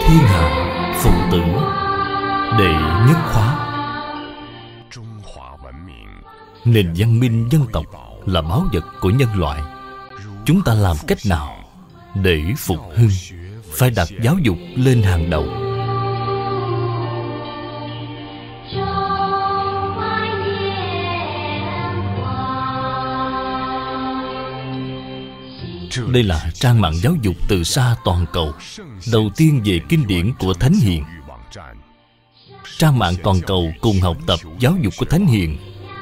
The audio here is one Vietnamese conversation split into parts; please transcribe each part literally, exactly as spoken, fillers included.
thiên hạ phụ tử. Đệ nhất khóa. Nền văn minh dân tộc là báu vật của nhân loại. Chúng ta làm cách nào để phục hưng? Phải đặt giáo dục lên hàng đầu. Đây là trang mạng giáo dục từ xa toàn cầu, đầu tiên về kinh điển của Thánh Hiền. Trang mạng toàn cầu cùng học tập giáo dục của Thánh Hiền,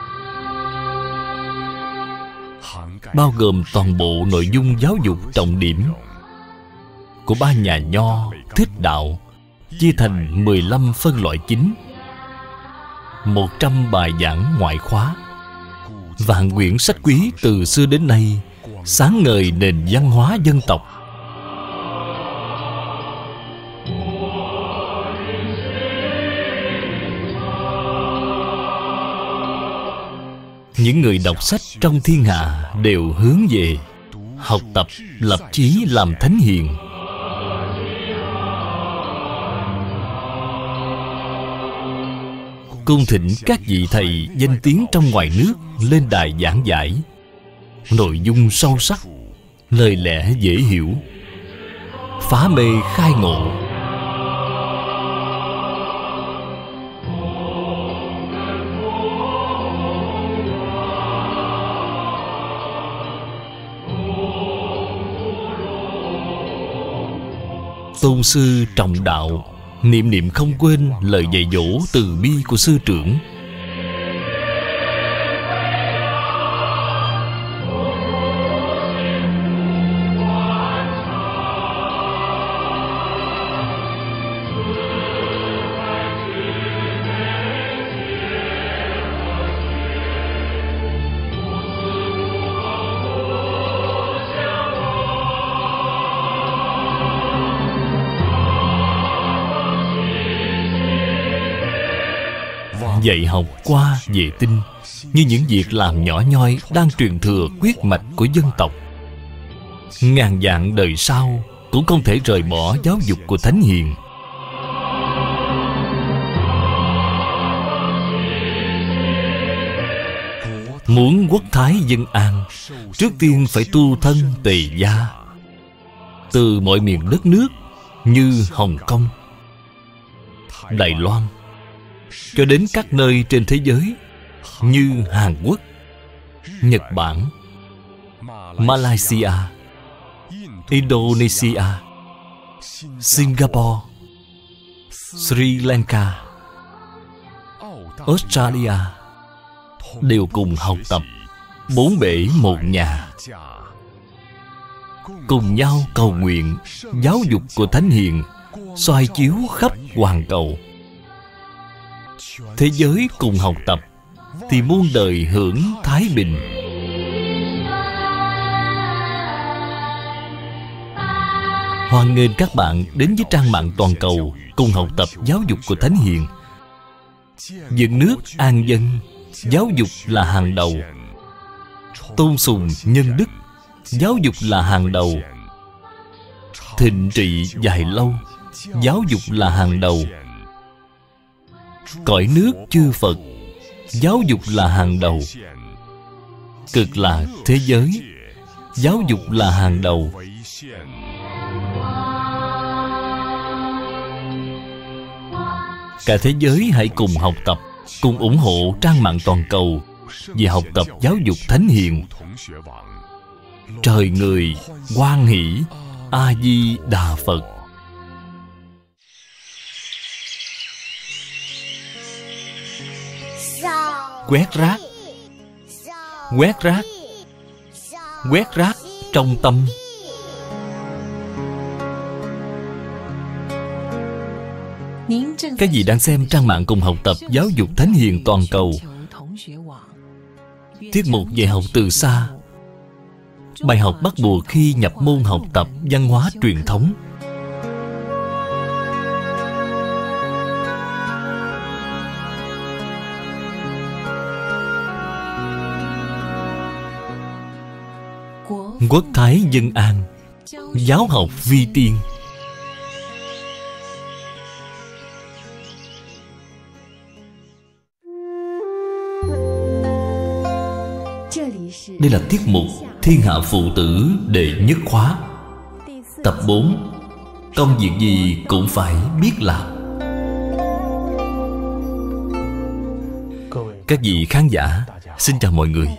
bao gồm toàn bộ nội dung giáo dục trọng điểm của ba nhà Nho Thích Đạo, chia thành mười lăm phân loại chính, một trăm bài giảng ngoại khóa, vạn quyển sách quý từ xưa đến nay, sáng ngời nền văn hóa dân tộc. Những người đọc sách trong thiên hạ đều hướng về học tập, lập chí làm thánh hiền. Cung thỉnh các vị thầy danh tiếng trong ngoài nước lên đài giảng giải. Nội dung sâu sắc, lời lẽ dễ hiểu, phá mê khai ngộ. Tôn sư trọng đạo, niệm niệm không quên lời dạy dỗ từ bi của sư trưởng. Dạy học qua vệ tinh như những việc làm nhỏ nhoi đang truyền thừa quyết mạch của dân tộc. Ngàn vạn đời sau cũng không thể rời bỏ giáo dục của Thánh Hiền. Muốn quốc thái dân an, trước tiên phải tu thân tề gia. Từ mọi miền đất nước như Hồng Kông, Đài Loan, cho đến các nơi trên thế giới như Hàn Quốc, Nhật Bản, Malaysia, Indonesia, Singapore, Sri Lanka, Australia đều cùng học tập, bốn bể một nhà, cùng nhau cầu nguyện giáo dục của Thánh Hiền soi chiếu khắp hoàn cầu. Thế giới cùng học tập thì muôn đời hưởng thái bình. Hoan nghênh các bạn đến với trang mạng toàn cầu cùng học tập giáo dục của Thánh Hiền. Dựng nước an dân, giáo dục là hàng đầu. Tôn sùng nhân đức, giáo dục là hàng đầu. Thịnh trị dài lâu, giáo dục là hàng đầu. Cõi nước chư Phật, giáo dục là hàng đầu. Cực lạc thế giới, giáo dục là hàng đầu. Cả thế giới hãy cùng học tập, cùng ủng hộ trang mạng toàn cầu về học tập giáo dục Thánh Hiền. Trời người hoan hỷ. A Di Đà Phật. Quét rác. Quét rác. Quét rác trong tâm. Các vị đang xem trang mạng cùng học tập giáo dục Thánh Hiền toàn cầu. Tiết mục dạy học từ xa. Bài học bắt buộc khi nhập môn học tập văn hóa truyền thống. Quốc thái dân an, giáo học vi tiên. Đây là tiết mục Thiên Hạ Phụ Tử đệ nhất khóa, tập bốn. Công việc gì cũng phải biết làm. Các vị khán giả, xin chào mọi người.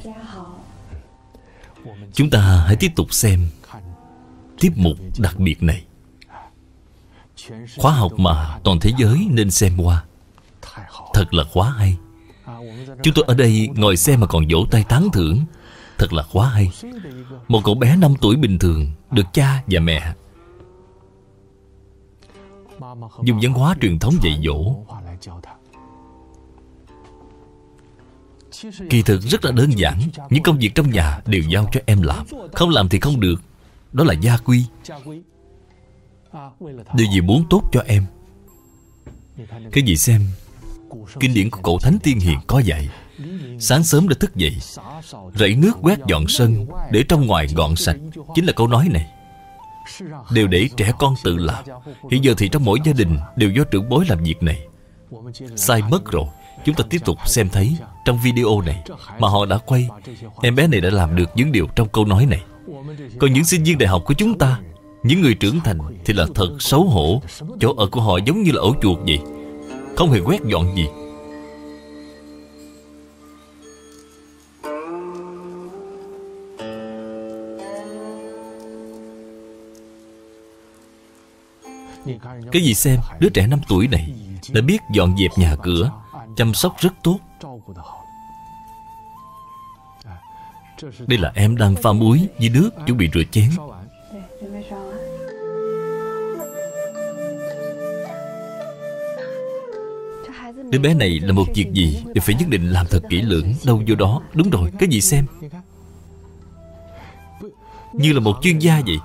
Chúng ta hãy tiếp tục xem tiết mục đặc biệt này, khóa học mà toàn thế giới nên xem qua. Thật là quá hay. Chúng tôi ở đây ngồi xem mà còn vỗ tay tán thưởng. Thật là quá hay. Một cậu bé năm tuổi bình thường được cha và mẹ dùng văn hóa truyền thống dạy dỗ. Kỳ thực rất là đơn giản. Những công việc trong nhà đều giao cho em làm. Không làm thì không được. Đó là gia quy. Điều gì muốn tốt cho em. Cái gì xem, kinh điển của cổ Thánh Tiên Hiền có dạy: sáng sớm đã thức dậy, rảy nước quét dọn sân, để trong ngoài gọn sạch. Chính là câu nói này. Đều để trẻ con tự làm. Hiện giờ thì trong mỗi gia đình đều do trưởng bối làm việc này. Sai mất rồi. Chúng ta tiếp tục xem thấy trong video này mà họ đã quay, em bé này đã làm được những điều trong câu nói này. Còn những sinh viên đại học của chúng ta, những người trưởng thành thì là thật xấu hổ. Chỗ ở của họ giống như là ổ chuột vậy, không hề quét dọn gì. Cái gì xem, đứa trẻ năm tuổi này đã biết dọn dẹp nhà cửa, chăm sóc rất tốt. Đây là em đang pha muối với nước, chuẩn bị rửa chén. Đứa bé này là một việc gì thì phải nhất định làm thật kỹ lưỡng. Đâu vô đó. Đúng rồi, cái gì xem, như là một chuyên gia vậy.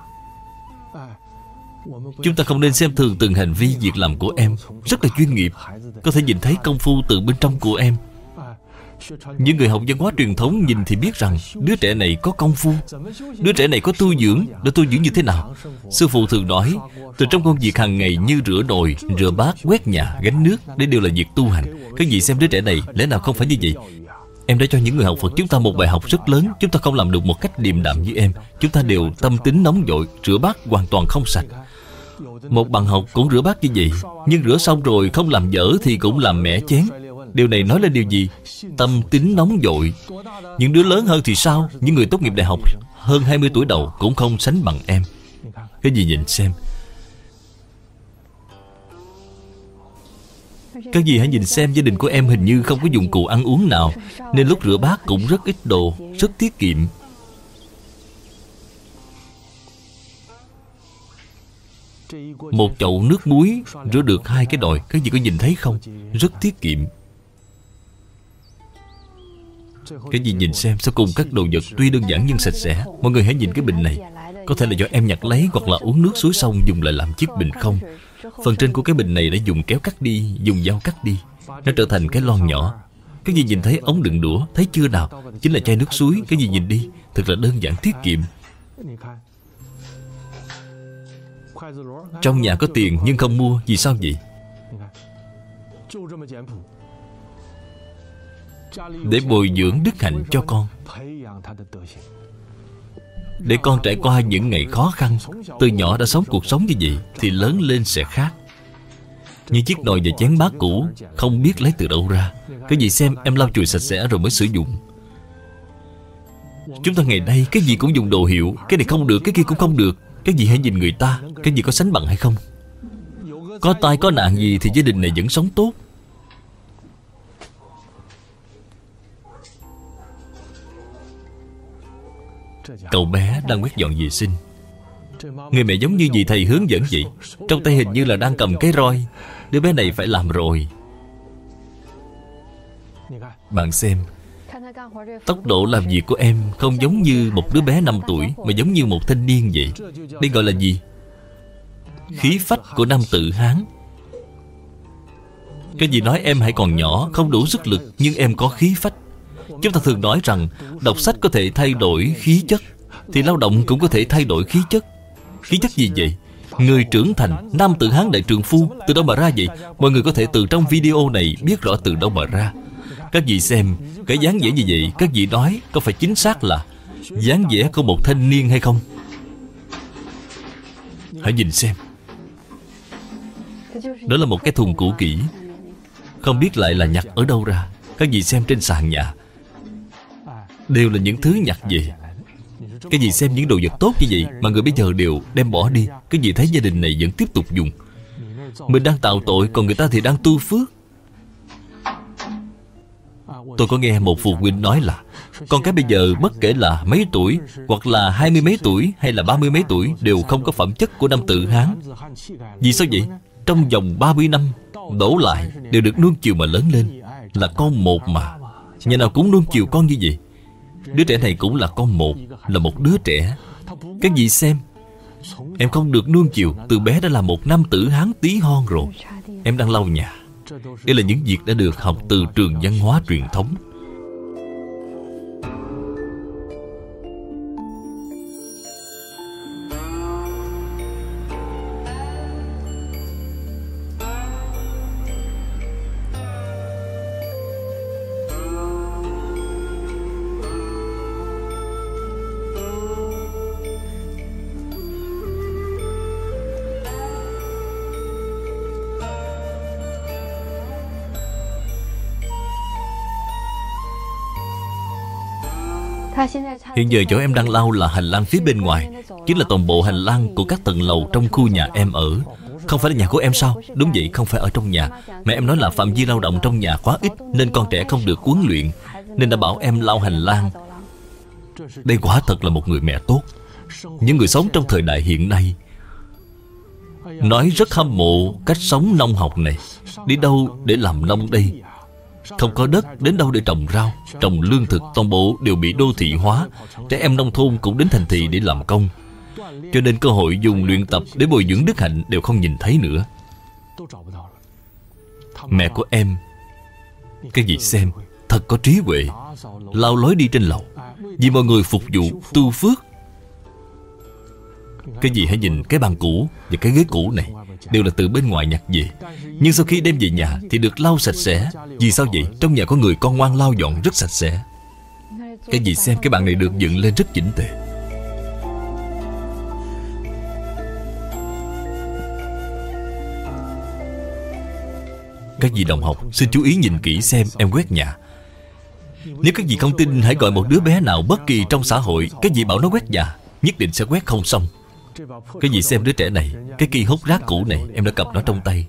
Chúng ta không nên xem thường từng hành vi, việc làm của em. Rất là chuyên nghiệp. Có thể nhìn thấy công phu từ bên trong của em. Những người học văn hóa truyền thống nhìn thì biết rằng đứa trẻ này có công phu, đứa trẻ này có tu dưỡng. Đã tu dưỡng như thế nào? Sư phụ thường nói, từ trong công việc hàng ngày như rửa nồi, rửa bát, quét nhà, gánh nước, đây đều là việc tu hành. Các vị xem đứa trẻ này, lẽ nào không phải như vậy? Em đã cho những người học Phật chúng ta một bài học rất lớn. Chúng ta không làm được một cách điềm đạm như em. Chúng ta đều tâm tính nóng vội, rửa bát hoàn toàn không sạch. Một bạn học cũng rửa bát như vậy, nhưng rửa xong rồi không làm dở thì cũng làm mẻ chén. Điều này nói lên điều gì? Tâm tính nóng vội. Những đứa lớn hơn thì sao? Những người tốt nghiệp đại học hơn hai mươi tuổi đầu cũng không sánh bằng em. Cái gì nhìn xem. Các gì hãy nhìn xem, gia đình của em hình như không có dụng cụ ăn uống nào, nên lúc rửa bát cũng rất ít đồ, rất tiết kiệm. Một chậu nước muối rửa được hai cái nồi. Các vị có nhìn thấy không? Rất tiết kiệm. Cái gì nhìn xem, sau cùng các đồ vật tuy đơn giản nhưng sạch sẽ. Mọi người hãy nhìn cái bình này. Có thể là do em nhặt lấy hoặc là uống nước suối xong dùng lại làm chiếc bình không. Phần trên của cái bình này đã dùng kéo cắt đi, dùng dao cắt đi, nó trở thành cái lon nhỏ. Cái gì nhìn thấy ống đựng đũa, thấy chưa nào? Chính là chai nước suối. Cái gì nhìn đi, thật là đơn giản tiết kiệm. Trong nhà có tiền nhưng không mua, vì sao vậy? Để bồi dưỡng đức hạnh cho con, để con trải qua những ngày khó khăn. Từ nhỏ đã sống cuộc sống như vậy thì lớn lên sẽ khác. Như chiếc nồi và chén bát cũ không biết lấy từ đâu ra. Cái gì xem, em lau chùi sạch sẽ rồi mới sử dụng. Chúng ta ngày nay cái gì cũng dùng đồ hiệu. Cái này không được, cái kia cũng không được. Cái gì hãy nhìn người ta, cái gì có sánh bằng hay không? Có tai có nạn gì thì gia đình này vẫn sống tốt. Cậu bé đang quét dọn vệ sinh. Người mẹ giống như gì thầy hướng dẫn vậy. Trong tay hình như là đang cầm cái roi. Đứa bé này phải làm rồi. Bạn xem, tốc độ làm việc của em không giống như một đứa bé năm tuổi, mà giống như một thanh niên vậy. Đây gọi là gì? Khí phách của nam tử Hán. Cái gì nói em hãy còn nhỏ, không đủ sức lực, nhưng em có khí phách. Chúng ta thường nói rằng đọc sách có thể thay đổi khí chất, thì lao động cũng có thể thay đổi khí chất. Khí chất gì vậy? Người trưởng thành, nam tử Hán đại trượng phu, từ đâu mà ra vậy? Mọi người có thể từ trong video này biết rõ từ đâu mà ra. Các vị xem, cái dáng vẻ như vậy, các vị nói có phải chính xác là dáng vẻ của một thanh niên hay không? Hãy nhìn xem. Đó là một cái thùng cũ kỹ, không biết lại là nhặt ở đâu ra. Các vị xem trên sàn nhà đều là những thứ nhặt về. Cái gì xem những đồ vật tốt như vậy mà người bây giờ đều đem bỏ đi. Cái gì thấy gia đình này vẫn tiếp tục dùng. Mình đang tạo tội, còn người ta thì đang tu phước. Tôi có nghe một phụ huynh nói là con cái bây giờ bất kể là mấy tuổi, hoặc là hai mươi mấy tuổi, hay là ba mươi mấy tuổi, đều không có phẩm chất của nam tử Hán. Vì sao vậy? Trong vòng ba mươi năm đổ lại đều được nuông chiều mà lớn lên. Là con một mà, nhà nào cũng nuông chiều con như vậy. Đứa trẻ này cũng là con một, là một đứa trẻ. Các vị xem, em không được nuông chiều, từ bé đã là một nam tử Hán tí hon rồi. Em đang lau nhà. Đây là những việc đã được học từ trường văn hóa truyền thống. Hiện giờ chỗ em đang lau là hành lang phía bên ngoài, chính là toàn bộ hành lang của các tầng lầu trong khu nhà em ở. Không phải là nhà của em sao? Đúng vậy, không phải ở trong nhà. Mẹ em nói là phạm vi lao động trong nhà quá ít, nên con trẻ không được huấn luyện, nên đã bảo em lau hành lang. Đây quả thật là một người mẹ tốt. Những người sống trong thời đại hiện nay nói rất hâm mộ cách sống nông học này. Đi đâu để làm nông đây? Không có đất, đến đâu để trồng rau, trồng lương thực, toàn bộ đều bị đô thị hóa. Trẻ em nông thôn cũng đến thành thị để làm công, cho nên cơ hội dùng luyện tập để bồi dưỡng đức hạnh đều không nhìn thấy nữa. Mẹ của em, cái gì xem, thật có trí huệ, lau lối đi trên lầu, vì mọi người phục vụ tu phước. Cái gì hãy nhìn cái bàn cũ và cái ghế cũ này, đều là từ bên ngoài nhặt về. Nhưng sau khi đem về nhà thì được lau sạch sẽ. Vì sao vậy? Trong nhà có người con ngoan lau dọn rất sạch sẽ. Cái gì xem, cái bàn này được dựng lên rất chỉnh tề. Các vị đồng học, xin chú ý nhìn kỹ xem em quét nhà. Nếu các vị không tin, hãy gọi một đứa bé nào bất kỳ trong xã hội, các vị bảo nó quét nhà, nhất định sẽ quét không xong. Cái gì xem đứa trẻ này, cái cây hút rác cũ này, em đã cầm nó trong tay,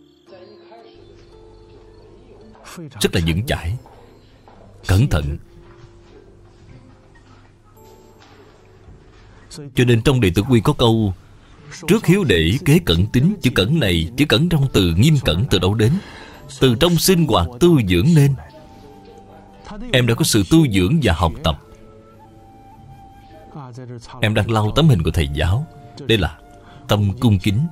rất là vững chãi, cẩn thận. Cho nên trong Đệ Tử Quy có câu: trước hiếu để kế cẩn tính. Chữ cẩn này, chữ cẩn trong từ nghiêm cẩn từ đâu đến? Từ trong sinh hoạt tu dưỡng nên. Em đã có sự tu dưỡng và học tập. Em đang lau tấm hình của thầy giáo. Đây là tâm cung kính.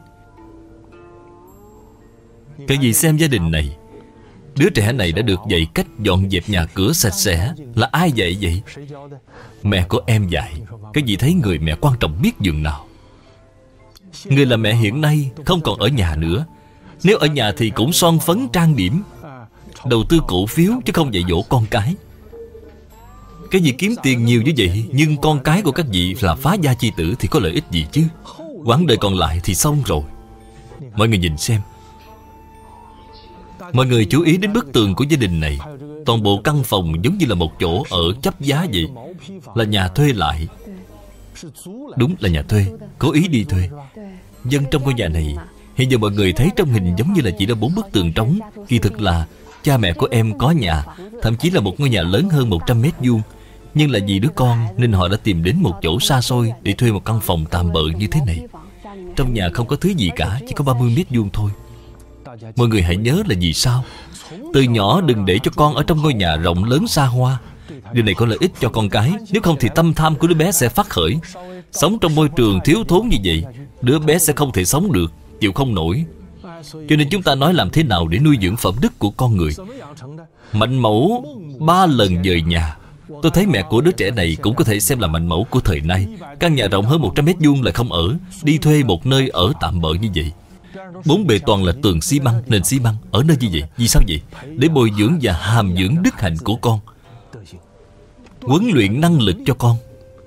Cái gì xem gia đình này, đứa trẻ này đã được dạy cách dọn dẹp nhà cửa sạch sẽ. Là ai dạy vậy? Mẹ của em dạy. Cái gì thấy người mẹ quan trọng biết dường nào. Người là mẹ hiện nay không còn ở nhà nữa. Nếu ở nhà thì cũng son phấn trang điểm, đầu tư cổ phiếu, chứ không dạy dỗ con cái. Cái gì kiếm tiền nhiều như vậy, nhưng con cái của các vị là phá gia chi tử thì có lợi ích gì chứ? Quãng đời còn lại thì xong rồi. Mọi người nhìn xem. Mọi người chú ý đến bức tường của gia đình này. Toàn bộ căn phòng giống như là một chỗ ở chấp giá vậy. Là nhà thuê lại. Đúng là nhà thuê, cố ý đi thuê. Dân trong ngôi nhà này, hiện giờ mọi người thấy trong hình giống như là chỉ là bốn bức tường trống. Kỳ thực là cha mẹ của em có nhà, thậm chí là một ngôi nhà lớn hơn một trăm mét vuông. Nhưng là vì đứa con nên họ đã tìm đến một chỗ xa xôi để thuê một căn phòng tạm bợ như thế này. Trong nhà không có thứ gì cả, chỉ có ba mươi mét vuông thôi. Mọi người hãy nhớ là vì sao? Từ nhỏ đừng để cho con ở trong ngôi nhà rộng lớn xa hoa. Điều này có lợi ích cho con cái. Nếu không thì tâm tham của đứa bé sẽ phát khởi. Sống trong môi trường thiếu thốn như vậy, đứa bé sẽ không thể sống được, chịu không nổi. Cho nên chúng ta nói làm thế nào để nuôi dưỡng phẩm đức của con người. Mạnh mẫu ba lần dời nhà. Tôi thấy mẹ của đứa trẻ này cũng có thể xem là mạnh mẫu của thời nay. Căn nhà rộng hơn một trăm mét vuông lại không ở, đi thuê một nơi ở tạm bợ như vậy. Bốn bề toàn là tường xi măng, nền xi măng. Ở nơi như vậy, vì sao vậy? Để bồi dưỡng và hàm dưỡng đức hạnh của con, huấn luyện năng lực cho con.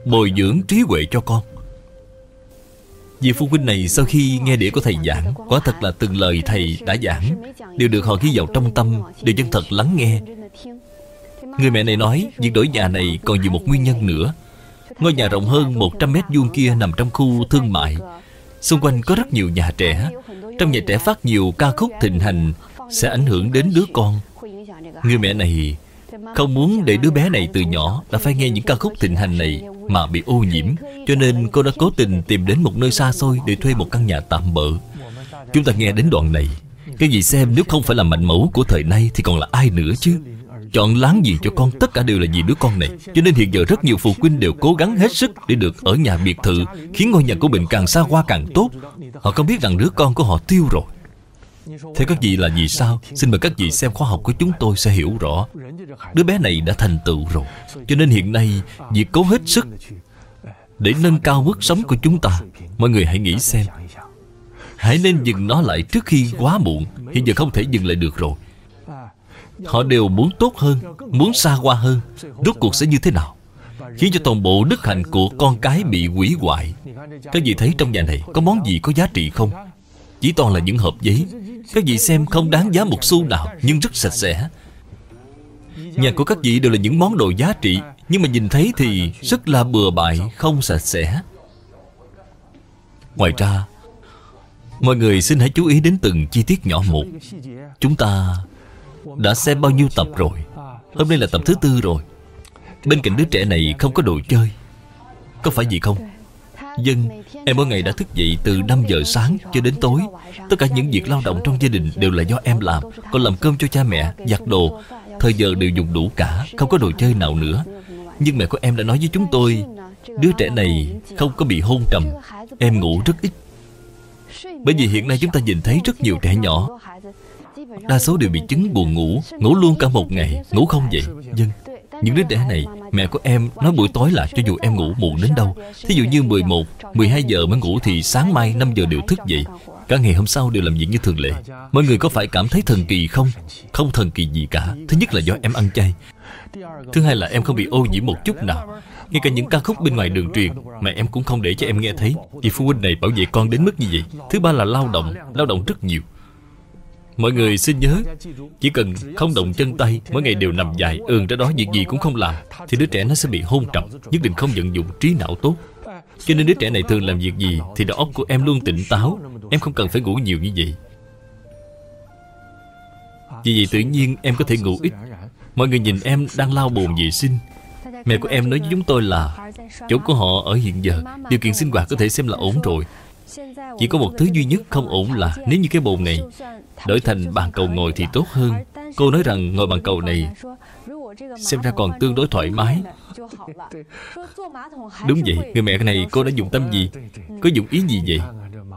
bồi dưỡng trí huệ cho con. Vị phụ huynh này sau khi nghe đĩa của thầy giảng, quả thật là từng lời thầy đã giảng đều được họ ghi vào trong tâm, đều chân thật lắng nghe. Người mẹ này nói việc đổi nhà này còn vì một nguyên nhân nữa. Ngôi nhà rộng hơn một trăm mét vuông kia nằm trong khu thương mại. Xung quanh có rất nhiều nhà trẻ. Trong nhà trẻ phát nhiều ca khúc thịnh hành sẽ ảnh hưởng đến đứa con. Người mẹ này không muốn để đứa bé này từ nhỏ đã phải nghe những ca khúc thịnh hành này mà bị ô nhiễm, cho nên cô đã cố tình tìm đến một nơi xa xôi để thuê một căn nhà tạm bợ. Chúng ta nghe đến đoạn này, cái gì xem nếu không phải là mạnh mẫu của thời nay thì còn là ai nữa chứ? Chọn láng giềng cho con tất cả đều là vì đứa con này. Cho nên hiện giờ rất nhiều phụ huynh đều cố gắng hết sức để được ở nhà biệt thự, khiến ngôi nhà của mình càng xa hoa càng tốt. Họ không biết rằng đứa con của họ tiêu rồi. Thế các vị là vì sao? Xin mời các vị xem khóa học của chúng tôi sẽ hiểu rõ. Đứa bé này đã thành tựu rồi, cho nên hiện nay việc cố hết sức để nâng cao mức sống của chúng ta. Mọi người hãy nghĩ xem, hãy nên dừng nó lại trước khi quá muộn. Hiện giờ không thể dừng lại được rồi. Họ đều muốn tốt hơn, muốn xa hoa hơn. Rốt cuộc sẽ như thế nào? Khiến cho toàn bộ đức hạnh của con cái bị hủy hoại. Các vị thấy trong nhà này có món gì có giá trị không? Chỉ toàn là những hộp giấy. Các vị xem không đáng giá một xu nào, nhưng rất sạch sẽ. Nhà của các vị đều là những món đồ giá trị, nhưng mà nhìn thấy thì rất là bừa bãi, không sạch sẽ. Ngoài ra, mọi người xin hãy chú ý đến từng chi tiết nhỏ một. Chúng ta đã xem bao nhiêu tập rồi? Hôm nay là tập thứ tư rồi. Bên cạnh đứa trẻ này không có đồ chơi, có phải gì không? Dân, em mỗi ngày đã thức dậy từ năm giờ sáng cho đến tối. Tất cả những việc lao động trong gia đình đều là do em làm. Còn làm cơm cho cha mẹ, giặt đồ, thời giờ đều dùng đủ cả, không có đồ chơi nào nữa. Nhưng mẹ của em đã nói với chúng tôi, đứa trẻ này không có bị hôn trầm. Em ngủ rất ít. Bởi vì hiện nay chúng ta nhìn thấy rất nhiều trẻ nhỏ, đa số đều bị chứng buồn ngủ, ngủ luôn cả một ngày, ngủ không dậy. Dân, những đứa trẻ này, mẹ của em nói buổi tối là cho dù em ngủ muộn đến đâu, thí dụ như mười một, mười hai giờ mới ngủ thì sáng mai năm giờ đều thức dậy. Cả ngày hôm sau đều làm việc như thường lệ. Mọi người có phải cảm thấy thần kỳ không? Không thần kỳ gì cả. Thứ nhất là do em ăn chay. Thứ hai là em không bị ô nhiễm một chút nào. Ngay cả những ca khúc bên ngoài đường truyền mà em cũng không để cho em nghe thấy. Vì phụ huynh này bảo vệ con đến mức như vậy. Thứ ba là lao động, lao động rất nhiều. Mọi người xin nhớ, chỉ cần không động chân tay, mỗi ngày đều nằm dài ườn ra đó, việc gì cũng không làm, thì đứa trẻ nó sẽ bị hôn trầm, nhất định không vận dụng trí não tốt. Cho nên đứa trẻ này thường làm việc gì thì đầu óc của em luôn tỉnh táo. Em không cần phải ngủ nhiều như vậy. Vì vậy tự nhiên em có thể ngủ ít. Mọi người nhìn em đang lau bồn vệ sinh. Mẹ của em nói với chúng tôi là chỗ của họ ở hiện giờ điều kiện sinh hoạt có thể xem là ổn rồi. Chỉ có một thứ duy nhất không ổn là nếu như cái bồn này đổi thành bàn cầu ngồi thì tốt hơn. Cô nói rằng ngồi bàn cầu này xem ra còn tương đối thoải mái. Đúng vậy, người mẹ này cô đã dùng tâm gì? Có dụng ý gì vậy?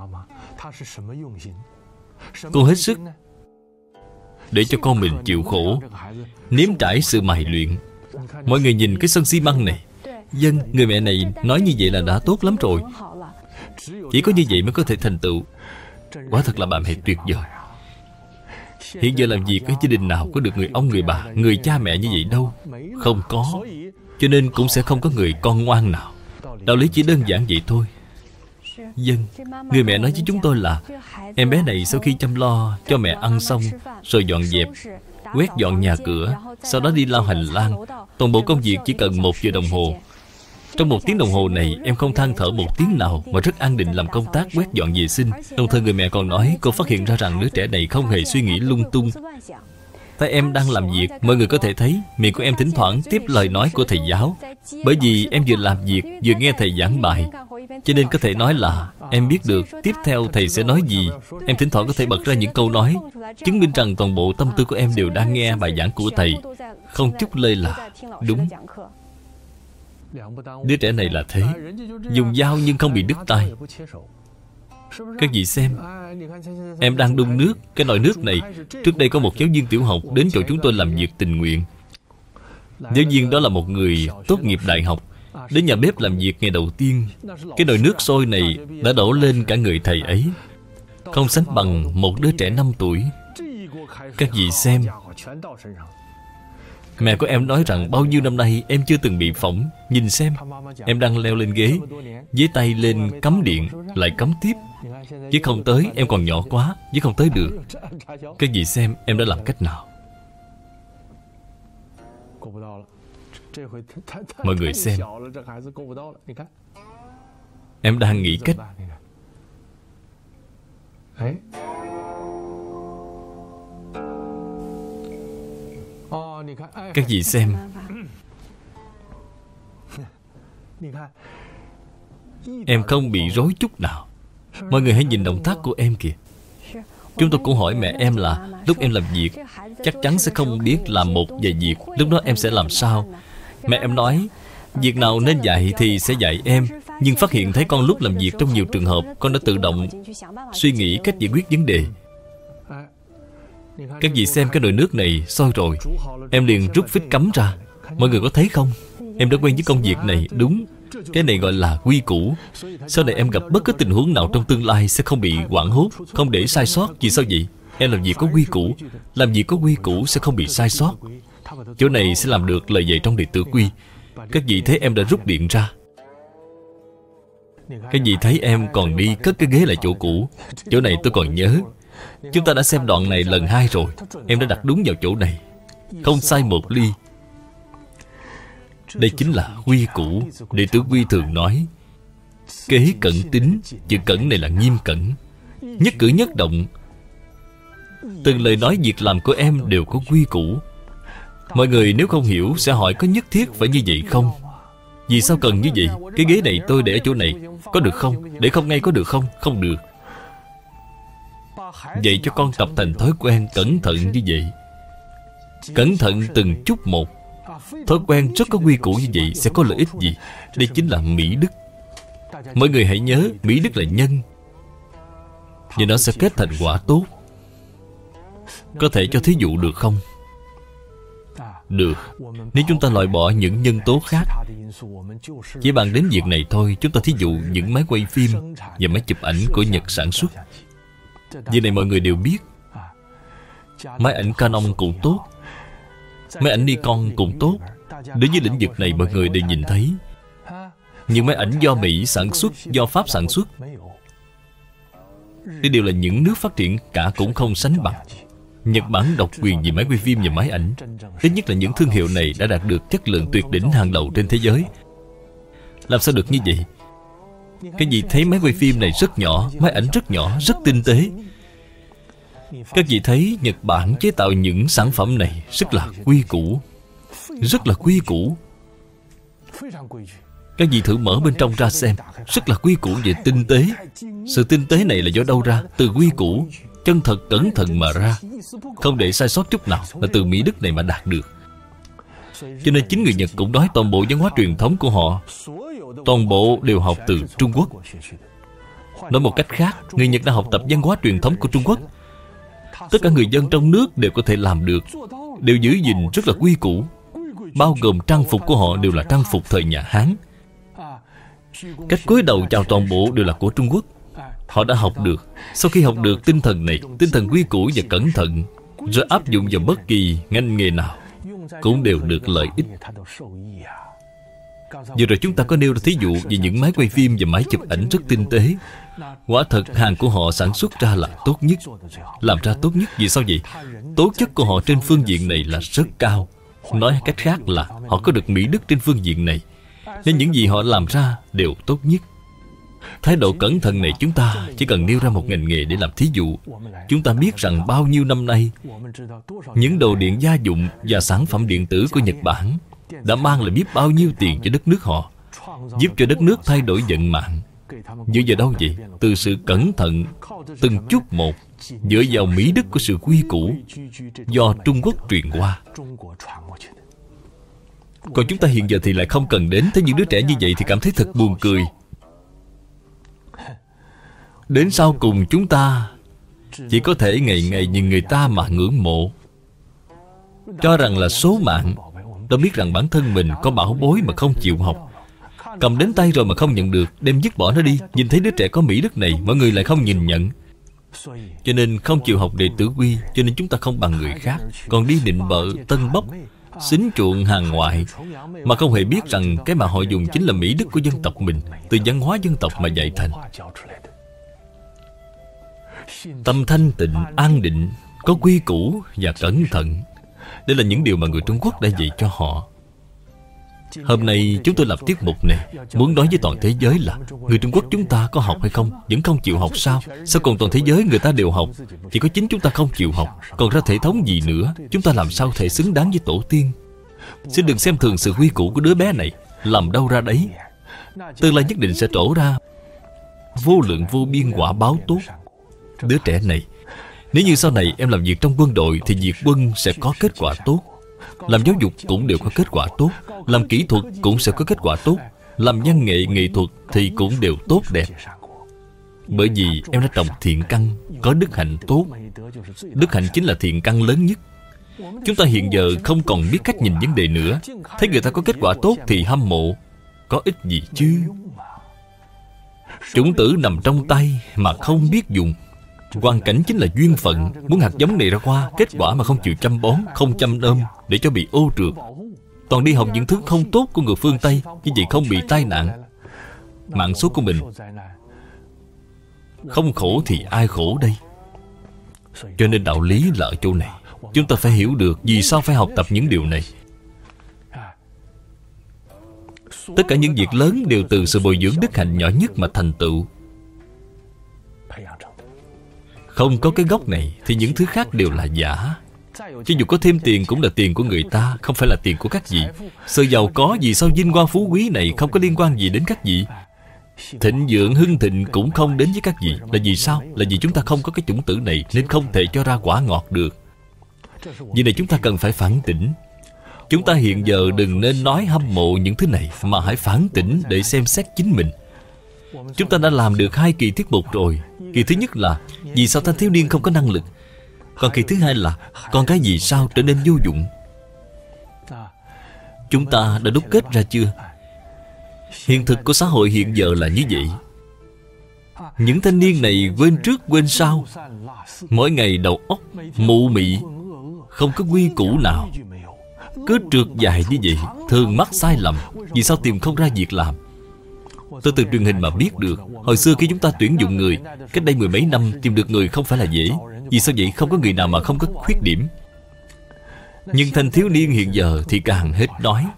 Cô hết sức để cho con mình chịu khổ, nếm trải sự mài luyện. Mọi người nhìn cái sân xi măng này. Dân, người mẹ này nói như vậy là đã tốt lắm rồi. Chỉ có như vậy mới có thể thành tựu. Quả thật là bà mẹ tuyệt vời. Hiện giờ làm việc ở gia đình nào có được người ông, người bà, người cha mẹ như vậy đâu. Không có. Cho nên cũng sẽ không có người con ngoan nào. Đạo lý chỉ đơn giản vậy thôi. Dân, người mẹ nói với chúng tôi là em bé này sau khi chăm lo cho mẹ ăn xong, rồi dọn dẹp, quét dọn nhà cửa, sau đó đi lau hành lang. Toàn bộ công việc chỉ cần một giờ đồng hồ. Trong một tiếng đồng hồ này, em không than thở một tiếng nào mà rất an định làm công tác quét dọn vệ sinh. Đồng thời người mẹ còn nói cô phát hiện ra rằng đứa trẻ này không hề suy nghĩ lung tung. Tại em đang làm việc, mọi người có thể thấy miệng của em thỉnh thoảng tiếp lời nói của thầy giáo. Bởi vì em vừa làm việc vừa nghe thầy giảng bài, cho nên có thể nói là em biết được tiếp theo thầy sẽ nói gì. Em thỉnh thoảng có thể bật ra những câu nói, chứng minh rằng toàn bộ tâm tư của em đều đang nghe bài giảng của thầy, không chút lơi là. Đúng. Đứa trẻ này là thế, dùng dao nhưng không bị đứt tay. Các vị xem, em đang đun nước. Cái nồi nước này, trước đây có một giáo viên tiểu học đến chỗ chúng tôi làm việc tình nguyện. Giáo viên đó là một người tốt nghiệp đại học. Đến nhà bếp làm việc ngày đầu tiên, cái nồi nước sôi này đã đổ lên cả người thầy ấy, không sánh bằng một đứa trẻ năm tuổi. Các vị xem, Mẹ của em nói rằng bao nhiêu năm nay em chưa từng bị phỏng. Nhìn xem, em đang leo lên ghế, với tay lên cắm điện, lại cắm tiếp. Chứ không tới, em còn nhỏ quá, chứ không tới được. Các vị xem em đã làm cách nào. Mọi người xem, em đang nghĩ cách. Các vị xem, em không bị rối chút nào. Mọi người hãy nhìn động tác của em kìa. Chúng tôi cũng hỏi mẹ em là lúc em làm việc chắc chắn sẽ không biết làm một vài việc. Lúc đó em sẽ làm sao? Mẹ em nói việc nào nên dạy thì sẽ dạy em. Nhưng phát hiện thấy con lúc làm việc trong nhiều trường hợp, con đã tự động suy nghĩ cách giải quyết vấn đề. Các vị xem cái nồi nước này sôi rồi, em liền rút phích cắm ra. Mọi người có thấy không? Em đã quen với công việc này. Đúng, cái này gọi là quy củ. Sau này em gặp bất cứ tình huống nào trong tương lai sẽ không bị hoảng hốt, không để sai sót. Vì sao vậy? Em làm việc có quy củ. Làm việc có quy củ sẽ không bị sai sót. Chỗ này sẽ làm được lời dạy trong Đệ Tử Quy. Các vị thấy em đã rút điện ra. Các vị thấy em còn đi cất cái ghế lại chỗ cũ. Chỗ này tôi còn nhớ. Chúng ta đã xem đoạn này lần hai rồi. Em đã đặt đúng vào chỗ này, không sai một ly. Đây chính là quy củ. Đệ Tử Quy thường nói kế cẩn tính. Chữ cẩn này là nghiêm cẩn. Nhất cử nhất động, từng lời nói việc làm của em đều có quy củ. Mọi người nếu không hiểu sẽ hỏi có nhất thiết phải như vậy không? Vì sao cần như vậy? Cái ghế này tôi để ở chỗ này, có được không? Để không ngay có được không? Không được. Vậy cho con tập thành thói quen cẩn thận như vậy. Cẩn thận từng chút một. Thói quen rất có quy củ như vậy sẽ có lợi ích gì? Đây chính là mỹ đức. Mọi người hãy nhớ, mỹ đức là nhân, và nó sẽ kết thành quả tốt. Có thể cho thí dụ được không? Được. Nếu chúng ta loại bỏ những nhân tố khác, chỉ bàn đến việc này thôi. Chúng ta thí dụ những máy quay phim và máy chụp ảnh của Nhật sản xuất. Việc này mọi người đều biết. Máy ảnh Canon cũng tốt, máy ảnh Nikon cũng tốt. Đối với lĩnh vực này mọi người đều nhìn thấy. Những máy ảnh do Mỹ sản xuất, do Pháp sản xuất, đây đều là những nước phát triển cả cũng không sánh bằng. Nhật Bản độc quyền về máy quay phim và máy ảnh. Ít nhất là những thương hiệu này đã đạt được chất lượng tuyệt đỉnh hàng đầu trên thế giới. Làm sao được như vậy? Cái gì thấy máy quay phim này rất nhỏ, máy ảnh rất nhỏ, rất tinh tế. Các vị thấy Nhật Bản chế tạo những sản phẩm này rất là quy củ, rất là quy củ. Các vị thử mở bên trong ra xem, rất là quy củ về tinh tế. Sự tinh tế này là do đâu ra? Từ quy củ, chân thật cẩn thận mà ra, không để sai sót chút nào, là từ mỹ đức này mà đạt được. Cho nên chính người Nhật cũng nói toàn bộ văn hóa truyền thống của họ, toàn bộ đều học từ Trung Quốc. Nói một cách khác, người Nhật đã học tập văn hóa truyền thống của Trung Quốc. Tất cả người dân trong nước đều có thể làm được, đều giữ gìn rất là quy củ. Bao gồm trang phục của họ đều là trang phục thời nhà Hán. Cách cúi đầu chào toàn bộ đều là của Trung Quốc. Họ đã học được. Sau khi học được tinh thần này, tinh thần quy củ và cẩn thận, rồi áp dụng vào bất kỳ ngành nghề nào, cũng đều được lợi ích. Vừa rồi chúng ta có nêu ra thí dụ về những máy quay phim và máy chụp ảnh rất tinh tế. Quả thật hàng của họ sản xuất ra là tốt nhất, làm ra tốt nhất. Vì sao vậy? Tố chất của họ trên phương diện này là rất cao. Nói cách khác là họ có được mỹ đức trên phương diện này, nên những gì họ làm ra đều tốt nhất. Thái độ cẩn thận này chúng ta chỉ cần nêu ra một ngành nghề để làm thí dụ. Chúng ta biết rằng bao nhiêu năm nay, những đồ điện gia dụng và sản phẩm điện tử của Nhật Bản đã mang lại biết bao nhiêu tiền cho đất nước họ, giúp cho đất nước thay đổi vận mạng. Dựa vào đâu vậy? Từ sự cẩn thận từng chút một, dựa vào mỹ đức của sự quy củ do Trung Quốc truyền qua. Còn chúng ta hiện giờ thì lại không cần đến. Thấy những đứa trẻ như vậy thì cảm thấy thật buồn cười. Đến sau cùng chúng ta chỉ có thể ngày ngày nhìn người ta mà ngưỡng mộ, cho rằng là số mạng. Đâu biết rằng bản thân mình có bảo bối mà không chịu học, cầm đến tay rồi mà không nhận được, đem dứt bỏ nó đi. Nhìn thấy đứa trẻ có mỹ đức này, mọi người lại không nhìn nhận, cho nên không chịu học Đệ Tử Quy. Cho nên chúng ta không bằng người khác, còn đi nịnh bợ tân bốc, xính chuộng hàng ngoại, mà không hề biết rằng cái mà họ dùng chính là mỹ đức của dân tộc mình, từ văn hóa dân tộc mà dạy thành. Tâm thanh tịnh, an định, có quy củ và cẩn thận. Đây là những điều mà người Trung Quốc đã dạy cho họ. Hôm nay chúng tôi làm tiết mục này muốn nói với toàn thế giới là người Trung Quốc chúng ta có học hay không? Vẫn không chịu học sao? Sao còn toàn thế giới người ta đều học? Chỉ có chính chúng ta không chịu học. Còn ra thể thống gì nữa? Chúng ta làm sao thể xứng đáng với tổ tiên? Xin đừng xem thường sự quy củ của đứa bé này. Làm đâu ra đấy. Tương lai nhất định sẽ trổ ra vô lượng vô biên quả báo tốt. Đứa trẻ này, nếu như sau này em làm việc trong quân đội thì việc quân sẽ có kết quả tốt. Làm giáo dục cũng đều có kết quả tốt. Làm kỹ thuật cũng sẽ có kết quả tốt. Làm văn nghệ, nghệ thuật thì cũng đều tốt đẹp. Bởi vì em đã trồng thiện căn, có đức hạnh tốt. Đức hạnh chính là thiện căn lớn nhất. Chúng ta hiện giờ không còn biết cách nhìn vấn đề nữa. Thấy người ta có kết quả tốt thì hâm mộ. Có ích gì chứ? Chủng tử nằm trong tay mà không biết dùng. Hoàn cảnh chính là duyên phận. Muốn hạt giống này ra hoa, kết quả mà không chịu chăm bón, không chăm nom, để cho bị ô trượt. Toàn đi học những thứ không tốt của người phương Tây, như vậy không bị tai nạn. Mạng số của mình không khổ thì ai khổ đây? Cho nên đạo lý là ở chỗ này. Chúng ta phải hiểu được vì sao phải học tập những điều này. Tất cả những việc lớn đều từ sự bồi dưỡng đức hạnh nhỏ nhất mà thành tựu. Không có cái gốc này thì những thứ khác đều là giả. Cho dù có thêm tiền cũng là tiền của người ta, không phải là tiền của các vị. Sự giàu có gì sau vinh quang phú quý này không có liên quan gì đến các vị. Thịnh vượng hưng thịnh cũng không đến với các vị. Là vì sao? Là vì chúng ta không có cái chủng tử này, nên không thể cho ra quả ngọt được. Vì này chúng ta cần phải phản tỉnh. Chúng ta hiện giờ đừng nên nói hâm mộ những thứ này, mà hãy phản tỉnh để xem xét chính mình. Chúng ta đã làm được hai kỳ tiết mục rồi. Kỳ thứ nhất là vì sao thanh thiếu niên không có năng lực. Còn kỳ thứ hai là con cái vì sao trở nên vô dụng. Chúng ta đã đúc kết ra chưa? Hiện thực của xã hội hiện giờ là như vậy. Những thanh niên này quên trước quên sau, mỗi ngày đầu óc mụ mị, không có quy củ nào, cứ trượt dài như vậy, thường mắc sai lầm. Vì sao tìm không ra việc làm? Tôi từ truyền hình mà biết được. Hồi xưa khi chúng ta tuyển dụng người, cách đây mười mấy năm, tìm được người không phải là dễ. Vì sao vậy? Không có người nào mà không có khuyết điểm. Nhưng thanh thiếu niên hiện giờ thì càng hết nói.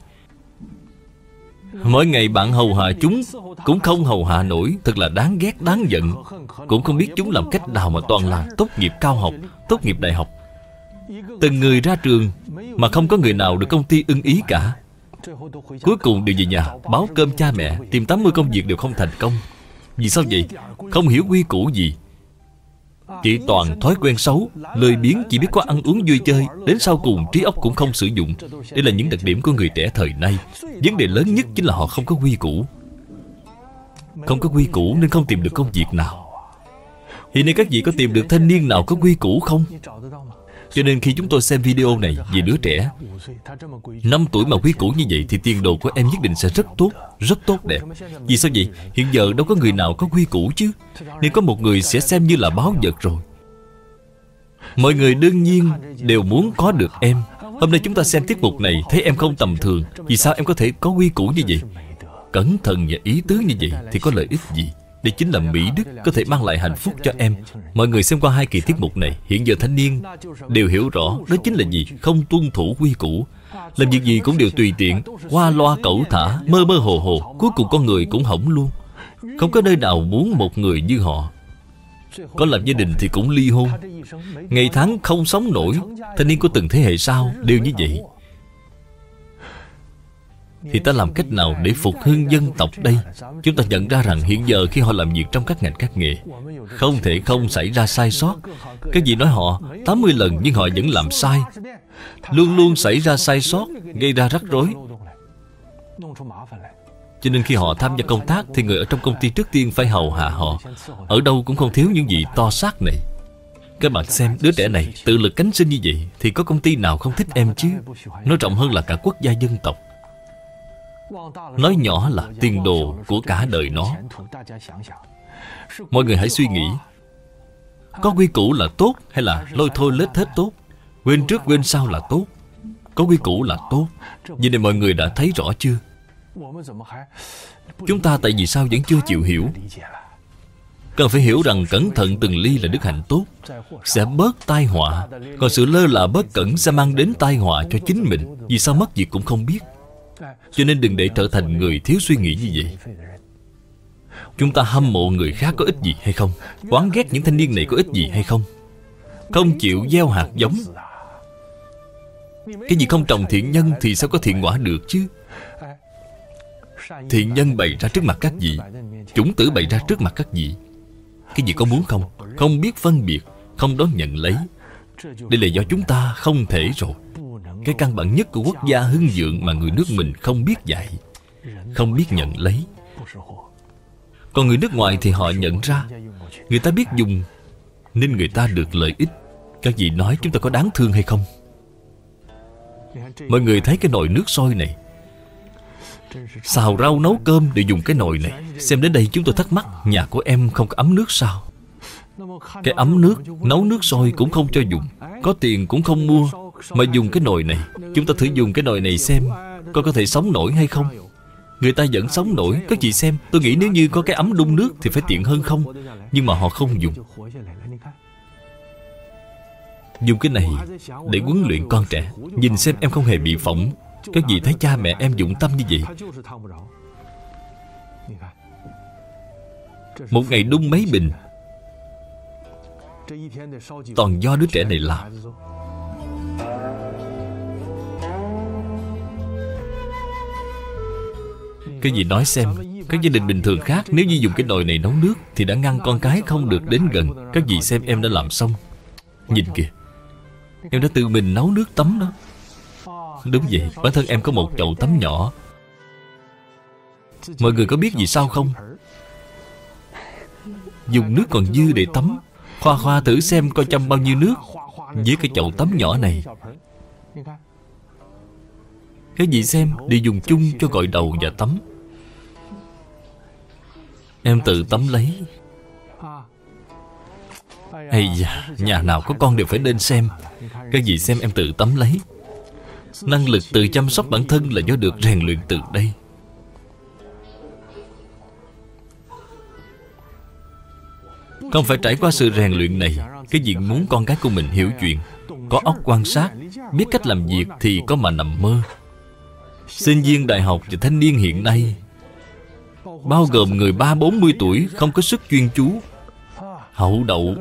Mỗi ngày bạn hầu hạ chúng cũng không hầu hạ nổi. Thật là đáng ghét, đáng giận. Cũng không biết chúng làm cách nào mà toàn là tốt nghiệp cao học, tốt nghiệp đại học. Từng người ra trường mà không có người nào được công ty ưng ý cả. Cuối cùng đều về nhà báo cơm cha mẹ, tìm tám mươi công việc đều không thành công. Vì sao vậy? Không hiểu quy củ gì, chỉ toàn thói quen xấu, lười biếng, chỉ biết có ăn uống vui chơi. Đến sau cùng trí óc cũng không sử dụng. Đây là những đặc điểm của người trẻ thời nay. Vấn đề lớn nhất chính là họ không có quy củ. Không có quy củ nên không tìm được công việc nào. Hiện nay các vị có tìm được thanh niên nào có quy củ không? Cho nên khi chúng tôi xem video này về đứa trẻ năm tuổi mà quy củ như vậy thì tiền đồ của em nhất định sẽ rất tốt, rất tốt đẹp. Vì sao vậy? Hiện giờ đâu có người nào có quy củ chứ. Nên có một người sẽ xem như là báu vật rồi. Mọi người đương nhiên đều muốn có được em. Hôm nay chúng ta xem tiết mục này, thấy em không tầm thường. Vì sao em có thể có quy củ như vậy? Cẩn thận và ý tứ như vậy thì có lợi ích gì? Đây chính là mỹ đức, có thể mang lại hạnh phúc cho em. Mọi người xem qua hai kỳ tiết mục này, hiện giờ thanh niên đều hiểu rõ đó chính là gì? Không tuân thủ quy củ, làm việc gì cũng đều tùy tiện, qua loa cẩu thả, mơ mơ hồ hồ. Cuối cùng con người cũng hỏng luôn. Không có nơi nào muốn một người như họ. Có làm gia đình thì cũng ly hôn, ngày tháng không sống nổi. Thanh niên của từng thế hệ sau đều như vậy. Thì ta làm cách nào để phục hưng dân tộc đây? Chúng ta nhận ra rằng hiện giờ khi họ làm việc trong các ngành các nghề, không thể không xảy ra sai sót. Cái gì nói họ tám mươi lần nhưng họ vẫn làm sai. Luôn luôn xảy ra sai sót, gây ra rắc rối. Cho nên khi họ tham gia công tác thì người ở trong công ty trước tiên phải hầu hạ họ. Ở đâu cũng không thiếu những gì to xác này. Các bạn xem, đứa trẻ này tự lực cánh sinh như vậy thì có công ty nào không thích em chứ? Nói rộng hơn là cả quốc gia dân tộc. Nói nhỏ là tiền đồ của cả đời nó. Mọi người hãy suy nghĩ, có quy củ là tốt hay là lôi thôi lết hết tốt? Quên trước quên sau là tốt? Có quy củ là tốt. Vậy nên mọi người đã thấy rõ chưa? Chúng ta tại vì sao vẫn chưa chịu hiểu? Cần phải hiểu rằng cẩn thận từng ly là đức hạnh tốt, sẽ bớt tai họa. Còn sự lơ là bất cẩn sẽ mang đến tai họa cho chính mình. Vì sao mất việc cũng không biết. Cho nên đừng để trở thành người thiếu suy nghĩ như vậy. Chúng ta hâm mộ người khác có ích gì hay không? Oán ghét những thanh niên này có ích gì hay không? Không chịu gieo hạt giống. Cái gì không trồng thiện nhân thì sao có thiện quả được chứ? Thiện nhân bày ra trước mặt các vị, chủng tử bày ra trước mặt các vị. Cái gì có muốn không? Không biết phân biệt, không đón nhận lấy. Đây là do chúng ta không thể rồi. Cái căn bản nhất của quốc gia hưng vượng mà người nước mình không biết dạy, không biết nhận lấy. Còn người nước ngoài thì họ nhận ra. Người ta biết dùng nên người ta được lợi ích. Các vị nói chúng ta có đáng thương hay không? Mọi người thấy cái nồi nước sôi này, xào rau nấu cơm để dùng cái nồi này. Xem đến đây chúng tôi thắc mắc, nhà của em không có ấm nước sao? Cái ấm nước, nấu nước sôi cũng không cho dùng, có tiền cũng không mua, mà dùng cái nồi này. Chúng ta thử dùng cái nồi này xem coi có thể sống nổi hay không. Người ta vẫn sống nổi. Các chị xem, tôi nghĩ nếu như có cái ấm đun nước thì phải tiện hơn không? Nhưng mà họ không dùng. Dùng cái này để huấn luyện con trẻ. Nhìn xem em không hề bị phỏng. Các vị thấy cha mẹ em dụng tâm như vậy. Một ngày đun mấy bình, toàn do đứa trẻ này làm. Cái gì nói xem, các gia đình bình thường khác nếu như dùng cái nồi này nấu nước thì đã ngăn con cái không được đến gần. Các vị xem em đã làm xong. Nhìn kìa, em đã tự mình nấu nước tắm đó. Đúng vậy, bản thân em có một chậu tắm nhỏ. Mọi người có biết vì sao không? Dùng nước còn dư để tắm. Khoa khoa thử xem coi chăm bao nhiêu nước với cái chậu tắm nhỏ này. Cái gì xem, để dùng chung cho gội đầu và tắm. Em tự tắm lấy. Ây da, nhà nào có con đều phải nên xem. Cái gì xem em tự tắm lấy. Năng lực tự chăm sóc bản thân là do được rèn luyện từ đây. Không phải trải qua sự rèn luyện này, cái gì muốn con cái của mình hiểu chuyện, có óc quan sát, biết cách làm việc thì có mà nằm mơ. Sinh viên đại học và thanh niên hiện nay, bao gồm người ba bốn mươi tuổi không có sức chuyên chú, hậu đậu,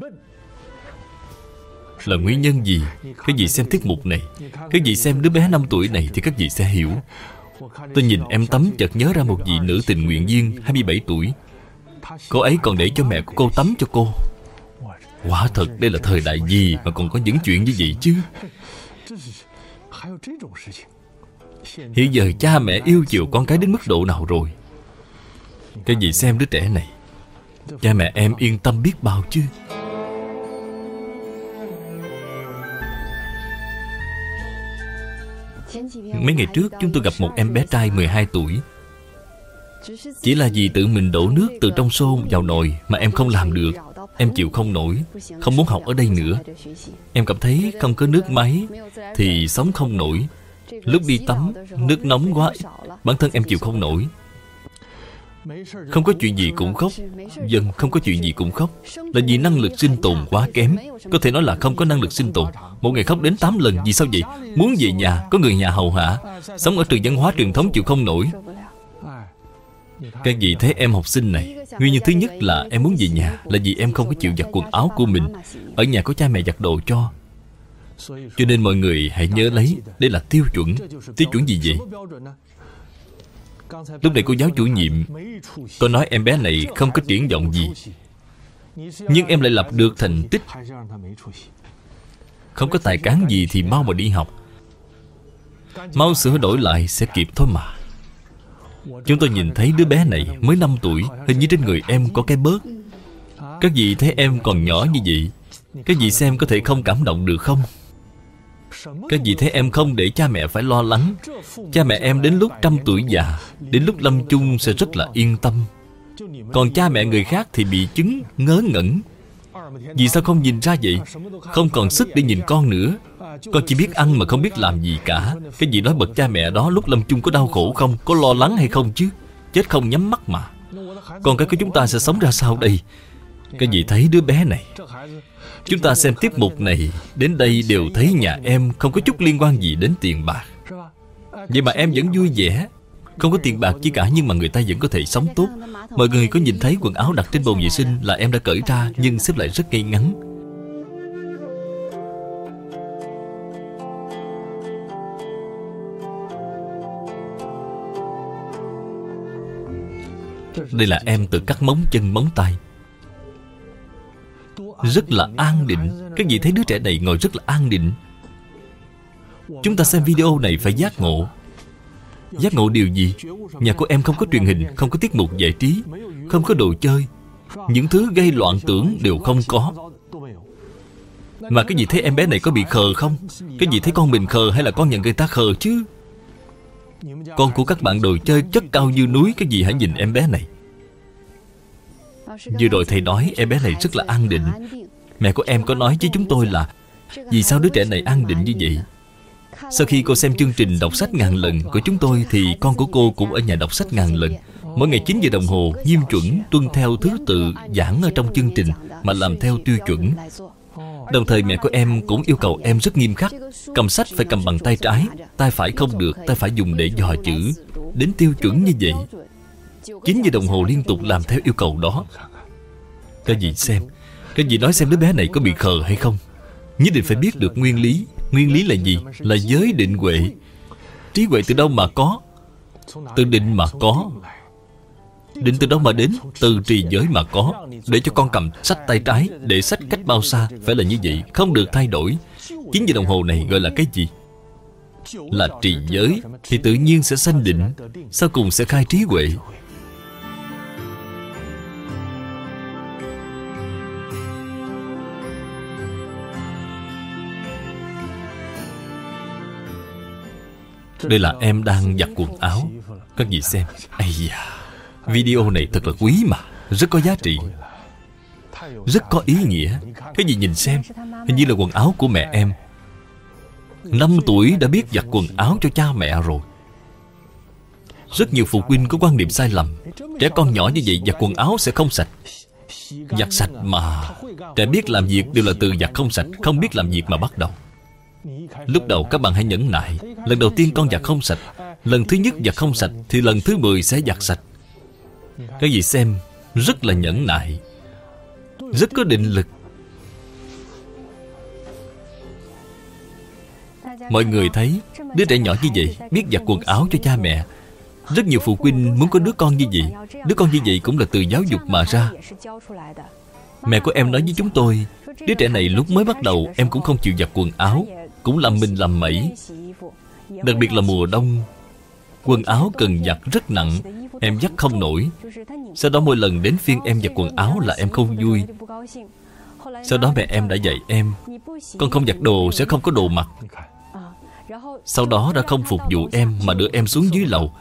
là nguyên nhân gì? Các vị xem tiết mục này, các vị xem đứa bé năm tuổi này thì các vị sẽ hiểu. Tôi nhìn em tắm chợt nhớ ra một vị nữ tình nguyện viên hai mươi bảy tuổi. Cô ấy còn để cho mẹ của cô tắm cho cô. Quả thật đây là thời đại gì mà còn có những chuyện như vậy chứ? Hiện giờ cha mẹ yêu chiều con cái đến mức độ nào rồi? Cái gì xem đứa trẻ này, cha mẹ em yên tâm biết bao chứ. Mấy ngày trước chúng tôi gặp một em bé trai mười hai tuổi. Chỉ là vì tự mình đổ nước từ trong xô vào nồi mà em không làm được. Em chịu không nổi, không muốn học ở đây nữa. Em cảm thấy không có nước máy thì sống không nổi. Lúc đi tắm, nước nóng quá ít, bản thân em chịu không nổi. Không có chuyện gì cũng khóc. Dân không có chuyện gì cũng khóc là vì năng lực sinh tồn quá kém. Có thể nói là không có năng lực sinh tồn. Một ngày khóc đến tám lần. Vì sao vậy? Muốn về nhà, có người nhà hầu hạ. Sống ở trường văn hóa truyền thống chịu không nổi. Các vị thấy em học sinh này, nguyên nhân thứ nhất là em muốn về nhà là vì em không có chịu giặt quần áo của mình. Ở nhà có cha mẹ giặt đồ cho. Cho nên mọi người hãy nhớ lấy, đây là tiêu chuẩn. Tiêu chuẩn gì vậy? Lúc này cô giáo chủ nhiệm có nói em bé này không có triển vọng gì, nhưng em lại lập được thành tích. Không có tài cán gì thì mau mà đi học. Mau sửa đổi lại sẽ kịp thôi mà. Chúng tôi nhìn thấy đứa bé này mới năm tuổi, hình như trên người em có cái bớt. Các vị thấy em còn nhỏ như vậy, các vị xem có thể không cảm động được không? Các vị thấy em không để cha mẹ phải lo lắng. Cha mẹ em đến lúc trăm tuổi già, đến lúc lâm chung sẽ rất là yên tâm. Còn cha mẹ người khác thì bị chứng ngớ ngẩn. Vì sao không nhìn ra vậy? Không còn sức để nhìn con nữa. Con chỉ biết ăn mà không biết làm gì cả. Cái gì nói bậc cha mẹ đó lúc lâm chung có đau khổ không? Có lo lắng hay không chứ? Chết không nhắm mắt mà. Con cái của chúng ta sẽ sống ra sao đây? Cái gì thấy đứa bé này? Chúng ta xem tiết mục này đến đây đều thấy nhà em không có chút liên quan gì đến tiền bạc. Vậy mà em vẫn vui vẻ. Không có tiền bạc chi cả nhưng mà người ta vẫn có thể sống tốt. Mọi người có nhìn thấy quần áo đặt trên bồn vệ sinh là em đã cởi ra nhưng xếp lại rất ngay ngắn. Đây là em tự cắt móng chân móng tay. Rất là an định. Các vị thấy đứa trẻ này ngồi rất là an định. Chúng ta xem video này phải giác ngộ. Giác ngộ điều gì? Nhà của em không có truyền hình, không có tiết mục giải trí, không có đồ chơi. Những thứ gây loạn tưởng đều không có. Mà cái gì thấy em bé này có bị khờ không? Cái gì thấy con mình khờ hay là con nhận người ta khờ chứ? Con của các bạn đồ chơi chất cao như núi. Cái gì hãy nhìn em bé này. Vừa rồi thầy nói em bé này rất là an định. Mẹ của em có nói với chúng tôi là vì sao đứa trẻ này an định như vậy? Sau khi cô xem chương trình đọc sách ngàn lần của chúng tôi thì con của cô cũng ở nhà đọc sách ngàn lần. Mỗi ngày chín giờ đồng hồ nghiêm chuẩn tuân theo thứ tự giảng ở trong chương trình mà làm theo tiêu chuẩn. Đồng thời mẹ của em cũng yêu cầu em rất nghiêm khắc. Cầm sách phải cầm bằng tay trái, tay phải không được, tay phải dùng để dò chữ. Đến tiêu chuẩn như vậy. Chín giờ đồng hồ liên tục làm theo yêu cầu đó. Cái gì xem? Cái gì nói xem đứa bé này có bị khờ hay không? Nhất định phải biết được nguyên lý. Nguyên lý là gì? Là giới định huệ. Trí huệ từ đâu mà có? Từ định mà có. Định từ đâu mà đến? Từ trì giới mà có. Để cho con cầm sách tay trái, để sách cách bao xa, phải là như vậy, không được thay đổi. Chín giờ đồng hồ này gọi là cái gì? Là trì giới. Thì tự nhiên sẽ sanh định, sau cùng sẽ khai trí huệ. Đây là em đang giặt quần áo. Các vị xem. Ây da, video này thật là quý mà. Rất có giá trị, rất có ý nghĩa. Cái gì nhìn xem. Hình như là quần áo của mẹ em. Năm tuổi đã biết giặt quần áo cho cha mẹ rồi. Rất nhiều phụ huynh có quan niệm sai lầm. Trẻ con nhỏ như vậy giặt quần áo sẽ không sạch. Giặt sạch mà. Trẻ biết làm việc đều là từ giặt không sạch, không biết làm việc mà bắt đầu. Lúc đầu các bạn hãy nhẫn nại. Lần đầu tiên con giặt không sạch, lần thứ nhất giặt không sạch, thì lần thứ mười sẽ giặt sạch. Cái gì xem, rất là nhẫn nại, rất có định lực. Mọi người thấy đứa trẻ nhỏ như vậy biết giặt quần áo cho cha mẹ. Rất nhiều phụ huynh muốn có đứa con như vậy. Đứa con như vậy cũng là từ giáo dục mà ra. Mẹ của em nói với chúng tôi, đứa trẻ này lúc mới bắt đầu em cũng không chịu giặt quần áo, cũng làm mình làm mẩy. Đặc biệt là mùa đông, quần áo cần giặt rất nặng, em dắt không nổi. Sau đó mỗi lần đến phiên em giặt quần áo là em không vui. Sau đó mẹ em đã dạy em, con không giặt đồ sẽ không có đồ mặc. Sau đó đã không phục vụ em mà đưa em xuống dưới lầu,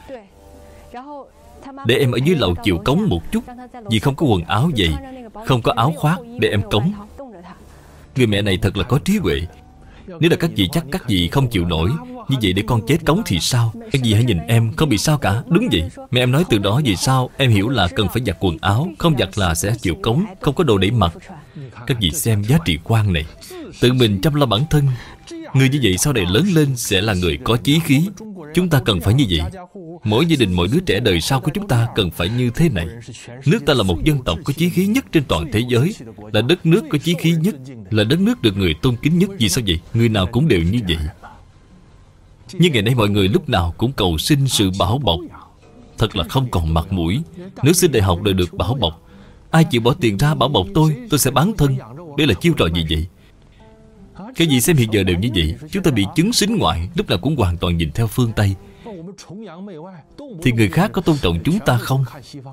để em ở dưới lầu chịu cống một chút. Vì không có quần áo vậy, không có áo khoác để em cống. Người mẹ này thật là có trí huệ. Nếu là các vị chắc các vị không chịu nổi. Như vậy để con chết cống thì sao? Các vị hãy nhìn em, không bị sao cả. Đúng vậy. Mẹ em nói từ đó về sau em hiểu là cần phải giặt quần áo. Không giặt là sẽ chịu cống, không có đồ để mặc. Các vị xem giá trị quan này. Tự mình chăm lo bản thân. Người như vậy sau này lớn lên sẽ là người có chí khí. Chúng ta cần phải như vậy. Mỗi gia đình, mỗi đứa trẻ đời sau của chúng ta cần phải như thế này. Nước ta là một dân tộc có chí khí nhất trên toàn thế giới, là đất nước có chí khí nhất, là đất nước được người tôn kính nhất. Vì sao vậy? Người nào cũng đều như vậy. Nhưng ngày nay mọi người lúc nào cũng cầu xin sự bảo bọc. Thật là không còn mặt mũi. Nếu xin đại học đều được bảo bọc. Ai chịu bỏ tiền ra bảo bọc tôi, tôi sẽ bán thân. Đây là chiêu trò gì vậy? Cái gì xem hiện giờ đều như vậy. Chúng ta bị chứng sính ngoại, lúc nào cũng hoàn toàn nhìn theo phương Tây. Thì người khác có tôn trọng chúng ta không?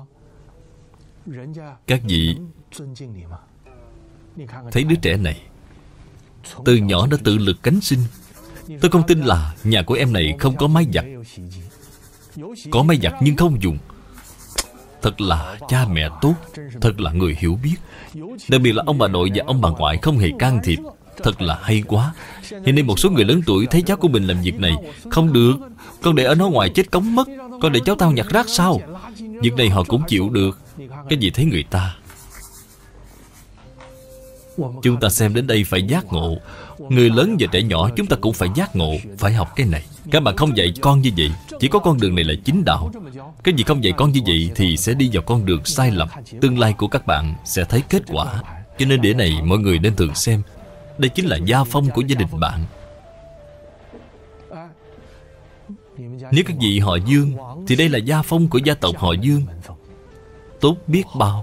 Các vị thấy đứa trẻ này từ nhỏ đã tự lực cánh sinh. Tôi không tin là nhà của em này không có máy giặt. Có máy giặt nhưng không dùng. Thật là cha mẹ tốt, thật là người hiểu biết. Đặc biệt là ông bà nội và ông bà ngoại không hề can thiệp. Thật là hay quá. Hiện nay một số người lớn tuổi thấy cháu của mình làm việc này. Không được, con để ở nó ngoài chết cống mất. Con để cháu tao nhặt rác sao? Việc này họ cũng chịu được. Cái gì thấy người ta. Chúng ta xem đến đây phải giác ngộ. Người lớn và trẻ nhỏ chúng ta cũng phải giác ngộ. Phải học cái này. Các bạn không dạy con như vậy, chỉ có con đường này là chính đạo. Cái gì không dạy con như vậy thì sẽ đi vào con đường sai lầm. Tương lai của các bạn sẽ thấy kết quả. Cho nên đĩa này mọi người nên thường xem. Đây chính là gia phong của gia đình bạn. Nếu các vị họ Dương thì đây là gia phong của gia tộc họ Dương. Tốt biết bao.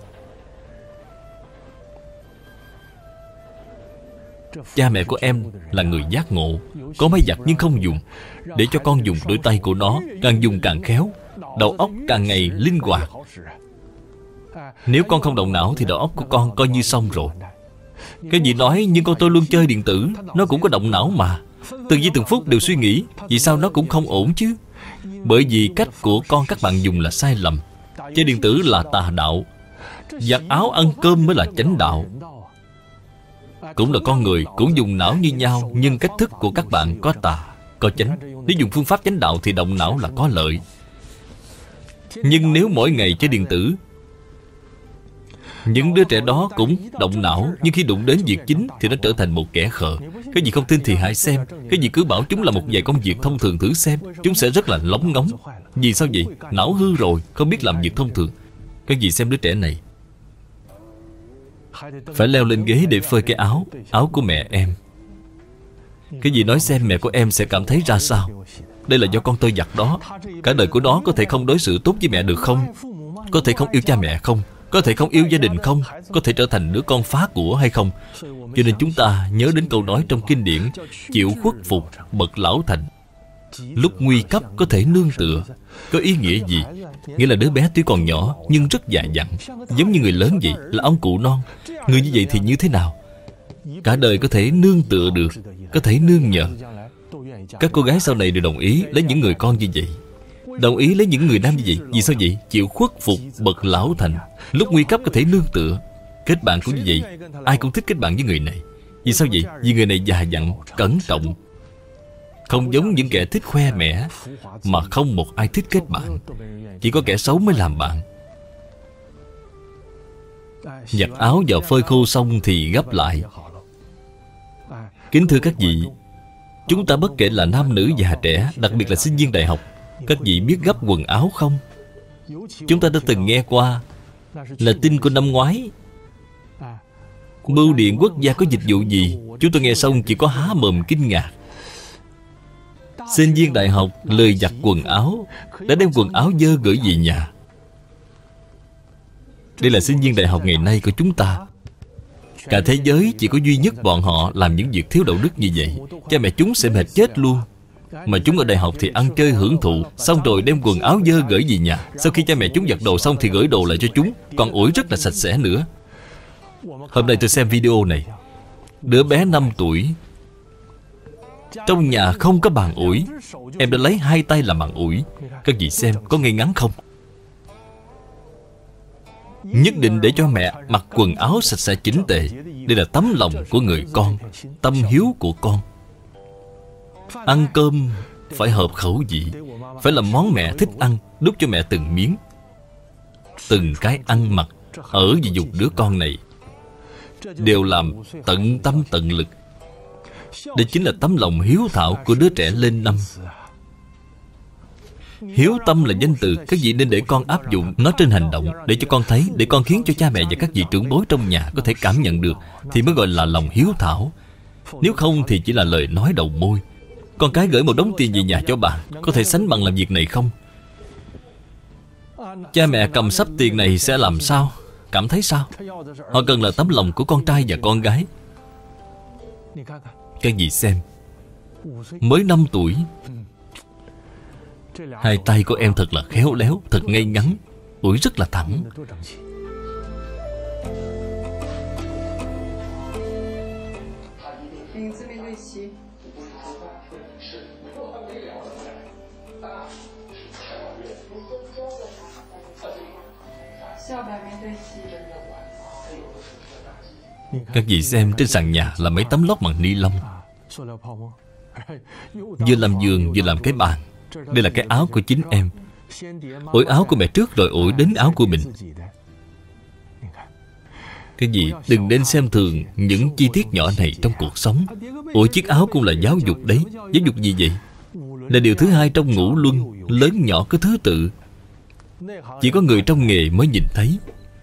Cha mẹ của em là người giác ngộ. Có máy giặt nhưng không dùng, để cho con dùng đôi tay của nó. Càng dùng càng khéo, đầu óc càng ngày linh hoạt. Nếu con không động não thì đầu óc của con coi như xong rồi. Cái gì nói nhưng con tôi luôn chơi điện tử. Nó cũng có động não mà. Từng giây từng phút đều suy nghĩ. Vì sao nó cũng không ổn chứ? Bởi vì cách của con các bạn dùng là sai lầm. Chơi điện tử là tà đạo. Giặt áo ăn cơm mới là chánh đạo. Cũng là con người, cũng dùng não như nhau. Nhưng cách thức của các bạn có tà, có chánh. Nếu dùng phương pháp chánh đạo thì động não là có lợi. Nhưng nếu mỗi ngày chơi điện tử, những đứa trẻ đó cũng động não. Nhưng khi đụng đến việc chính thì nó trở thành một kẻ khờ. Cái gì không tin thì hãy xem. Cái gì cứ bảo chúng là một vài công việc thông thường thử xem, chúng sẽ rất là lóng ngóng. Vì sao vậy? Não hư rồi, không biết làm việc thông thường. Cái gì xem đứa trẻ này phải leo lên ghế để phơi cái áo Áo của mẹ em. Cái gì nói xem mẹ của em sẽ cảm thấy ra sao? Đây là do con tôi giặt đó. Cả đời của nó có thể không đối xử tốt với mẹ được không? Có thể không yêu cha mẹ không? Có thể không yêu gia đình không? Có thể trở thành đứa con phá của hay không? Cho nên chúng ta nhớ đến câu nói trong kinh điển: chịu khuất phục bậc lão thành, lúc nguy cấp có thể nương tựa. Có ý nghĩa gì? Nghĩa là đứa bé tuy còn nhỏ nhưng rất già dặn, giống như người lớn vậy, là ông cụ non. Người như vậy thì như thế nào? Cả đời có thể nương tựa được, có thể nương nhờ. Các cô gái sau này đều đồng ý lấy những người con như vậy, đồng ý lấy những người nam như vậy. Vì sao vậy? Chịu khuất phục bậc lão thành, lúc nguy cấp có thể nương tựa. Kết bạn cũng như vậy. Ai cũng thích kết bạn với người này. Vì sao vậy? Vì người này già dặn, cẩn trọng. Không giống những kẻ thích khoe mẽ, mà không một ai thích kết bạn. Chỉ có kẻ xấu mới làm bạn. Giặt áo vào phơi khô xong thì gấp lại. Kính thưa các vị, chúng ta bất kể là nam nữ già trẻ, đặc biệt là sinh viên đại học, các vị biết gấp quần áo không? Chúng ta đã từng nghe qua là tin của năm ngoái. Bưu điện quốc gia có dịch vụ gì? Chúng tôi nghe xong chỉ có há mồm kinh ngạc. Sinh viên đại học lời giặt quần áo, đã đem quần áo dơ gửi về nhà. Đây là sinh viên đại học ngày nay của chúng ta. Cả thế giới chỉ có duy nhất bọn họ làm những việc thiếu đạo đức như vậy. Cha mẹ chúng sẽ mệt chết luôn. Mà chúng ở đại học thì ăn chơi hưởng thụ, xong rồi đem quần áo dơ gửi về nhà. Sau khi cha mẹ chúng giặt đồ xong thì gửi đồ lại cho chúng, còn ủi rất là sạch sẽ nữa. Hôm nay tôi xem video này. Đứa bé năm tuổi, trong nhà không có bàn ủi, em đã lấy hai tay làm bàn ủi. Các vị xem có ngay ngắn không? Nhất định để cho mẹ mặc quần áo sạch sẽ chỉnh tề. Đây là tấm lòng của người con, tâm hiếu của con. Ăn cơm phải hợp khẩu vị, phải là món mẹ thích ăn, đút cho mẹ từng miếng, từng cái ăn mặc, ở và dục đứa con này đều làm tận tâm tận lực. Đây chính là tấm lòng hiếu thảo của đứa trẻ lên năm. Hiếu tâm là danh từ, các vị nên để con áp dụng nó trên hành động, để cho con thấy, để con khiến cho cha mẹ và các vị trưởng bối trong nhà có thể cảm nhận được, thì mới gọi là lòng hiếu thảo. Nếu không thì chỉ là lời nói đầu môi. Con cái gửi một đống tiền về nhà cho bạn, có thể sánh bằng làm việc này không? Cha mẹ cầm sắp tiền này sẽ làm sao? Cảm thấy sao? Họ cần là tấm lòng của con trai và con gái. Các vị xem, mới năm tuổi, hai tay của em thật là khéo léo, thật ngay ngắn, ủi rất là thẳng. Các vị xem, trên sàn nhà là mấy tấm lót bằng ni lông, vừa làm giường vừa làm cái bàn. Đây là cái áo của chính em. Ủi áo của mẹ trước rồi ủi đến áo của mình. Cái gì đừng nên xem thường những chi tiết nhỏ này trong cuộc sống. Ủi chiếc áo cũng là giáo dục đấy. Giáo dục gì vậy? Là điều thứ hai trong ngũ luân, lớn nhỏ có thứ tự. Chỉ có người trong nghề mới nhìn thấy.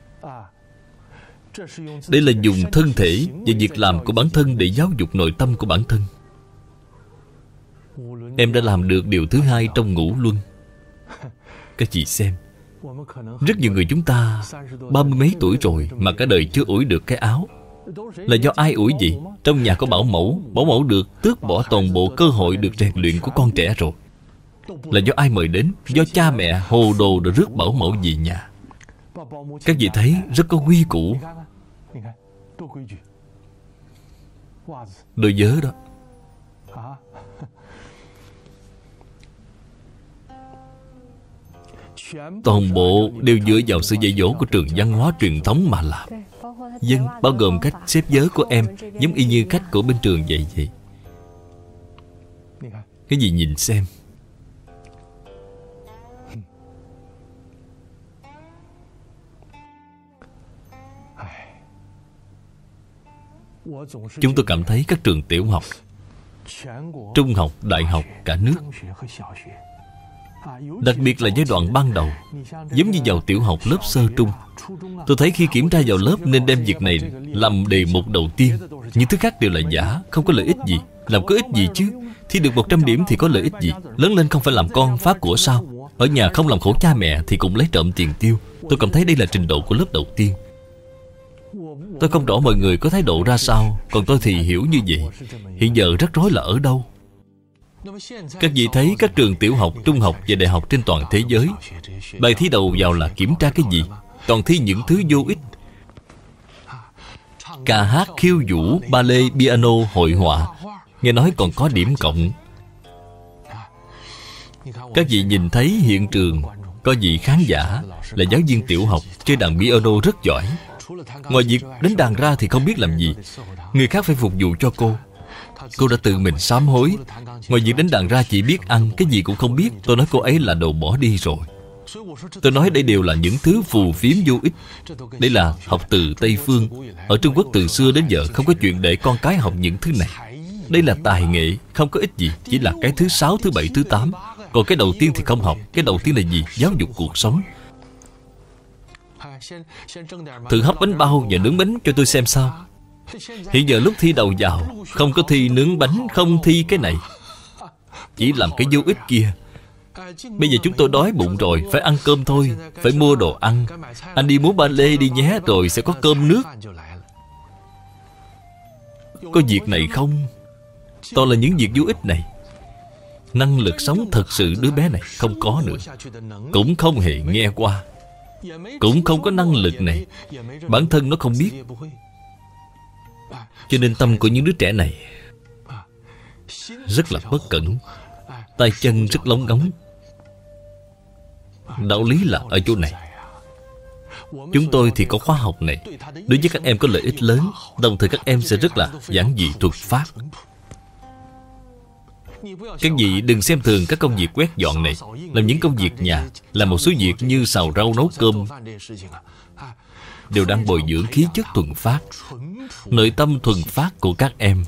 Đây là dùng thân thể và việc làm của bản thân để giáo dục nội tâm của bản thân. Em đã làm được điều thứ hai trong ngũ luân. Các chị xem, rất nhiều người chúng ta ba mươi mấy tuổi rồi mà cả đời chưa ủi được cái áo. Là do ai ủi gì? Trong nhà có bảo mẫu. Bảo mẫu được tước bỏ toàn bộ cơ hội được rèn luyện của con trẻ rồi. Là do ai mời đến? Do cha mẹ hồ đồ rồi rước bảo mẫu về nhà. Các vị thấy rất có quy củ. Đôi vớ đó, toàn bộ đều dựa vào sự dạy dỗ của trường văn hóa truyền thống mà làm. Dân bao gồm cách xếp vớ của em giống y như cách của bên trường vậy vậy. Cái gì nhìn xem. Chúng tôi cảm thấy các trường tiểu học, trung học, đại học cả nước, đặc biệt là giai đoạn ban đầu, giống như vào tiểu học lớp sơ trung, tôi thấy khi kiểm tra vào lớp nên đem việc này làm đề mục đầu tiên. Những thứ khác đều là giả, không có lợi ích gì. Làm có ích gì chứ? Thi được một trăm điểm thì có lợi ích gì? Lớn lên không phải làm con phá của sao? Ở nhà không làm khổ cha mẹ thì cũng lấy trộm tiền tiêu. Tôi cảm thấy đây là trình độ của lớp đầu tiên. Tôi không rõ mọi người có thái độ ra sao, còn tôi thì hiểu như vậy. Hiện giờ rắc rối là ở đâu? Các vị thấy các trường tiểu học, trung học và đại học trên toàn thế giới, bài thi đầu vào là kiểm tra cái gì? Toàn thi những thứ vô ích. Ca hát, khiêu vũ, ballet, piano, hội họa, nghe nói còn có điểm cộng. Các vị nhìn thấy hiện trường có vị khán giả là giáo viên tiểu học chơi đàn piano rất giỏi. Ngoài việc đánh đàn ra thì không biết làm gì. Người khác phải phục vụ cho cô. Cô đã tự mình sám hối. Ngoài việc đánh đàn ra chỉ biết ăn, cái gì cũng không biết. Tôi nói cô ấy là đồ bỏ đi rồi. Tôi nói đây đều là những thứ phù phiếm vô ích. Đây là học từ Tây Phương. Ở Trung Quốc từ xưa đến giờ không có chuyện để con cái học những thứ này. Đây là tài nghệ, không có ích gì. Chỉ là cái thứ sáu, thứ bảy, thứ tám. Còn cái đầu tiên thì không học. Cái đầu tiên là gì? Giáo dục cuộc sống. Thử hấp bánh bao và nướng bánh cho tôi xem sao. Hiện giờ lúc thi đầu vào, không có thi nướng bánh, không thi cái này, chỉ làm cái vô ích kia. Bây giờ chúng tôi đói bụng rồi, phải ăn cơm thôi. Phải mua đồ ăn. Anh đi múa ballet đi nhé, rồi sẽ có cơm nước. Có việc này không? Toàn là những việc vô ích này. Năng lực sống thật sự đứa bé này không có nữa. Cũng không hề nghe qua. Cũng không có năng lực này. Bản thân nó không biết. Cho nên tâm của những đứa trẻ này rất là bất cẩn, tay chân rất lóng ngóng. Đạo lý là ở chỗ này. Chúng tôi thì có khóa học này, đối với các em có lợi ích lớn. Đồng thời các em sẽ rất là giản dị thuật pháp. Các vị đừng xem thường các công việc quét dọn này. Làm những công việc nhà, làm một số việc như xào rau nấu cơm, đều đang bồi dưỡng khí chất thuần phát, nội tâm thuần phát của các em.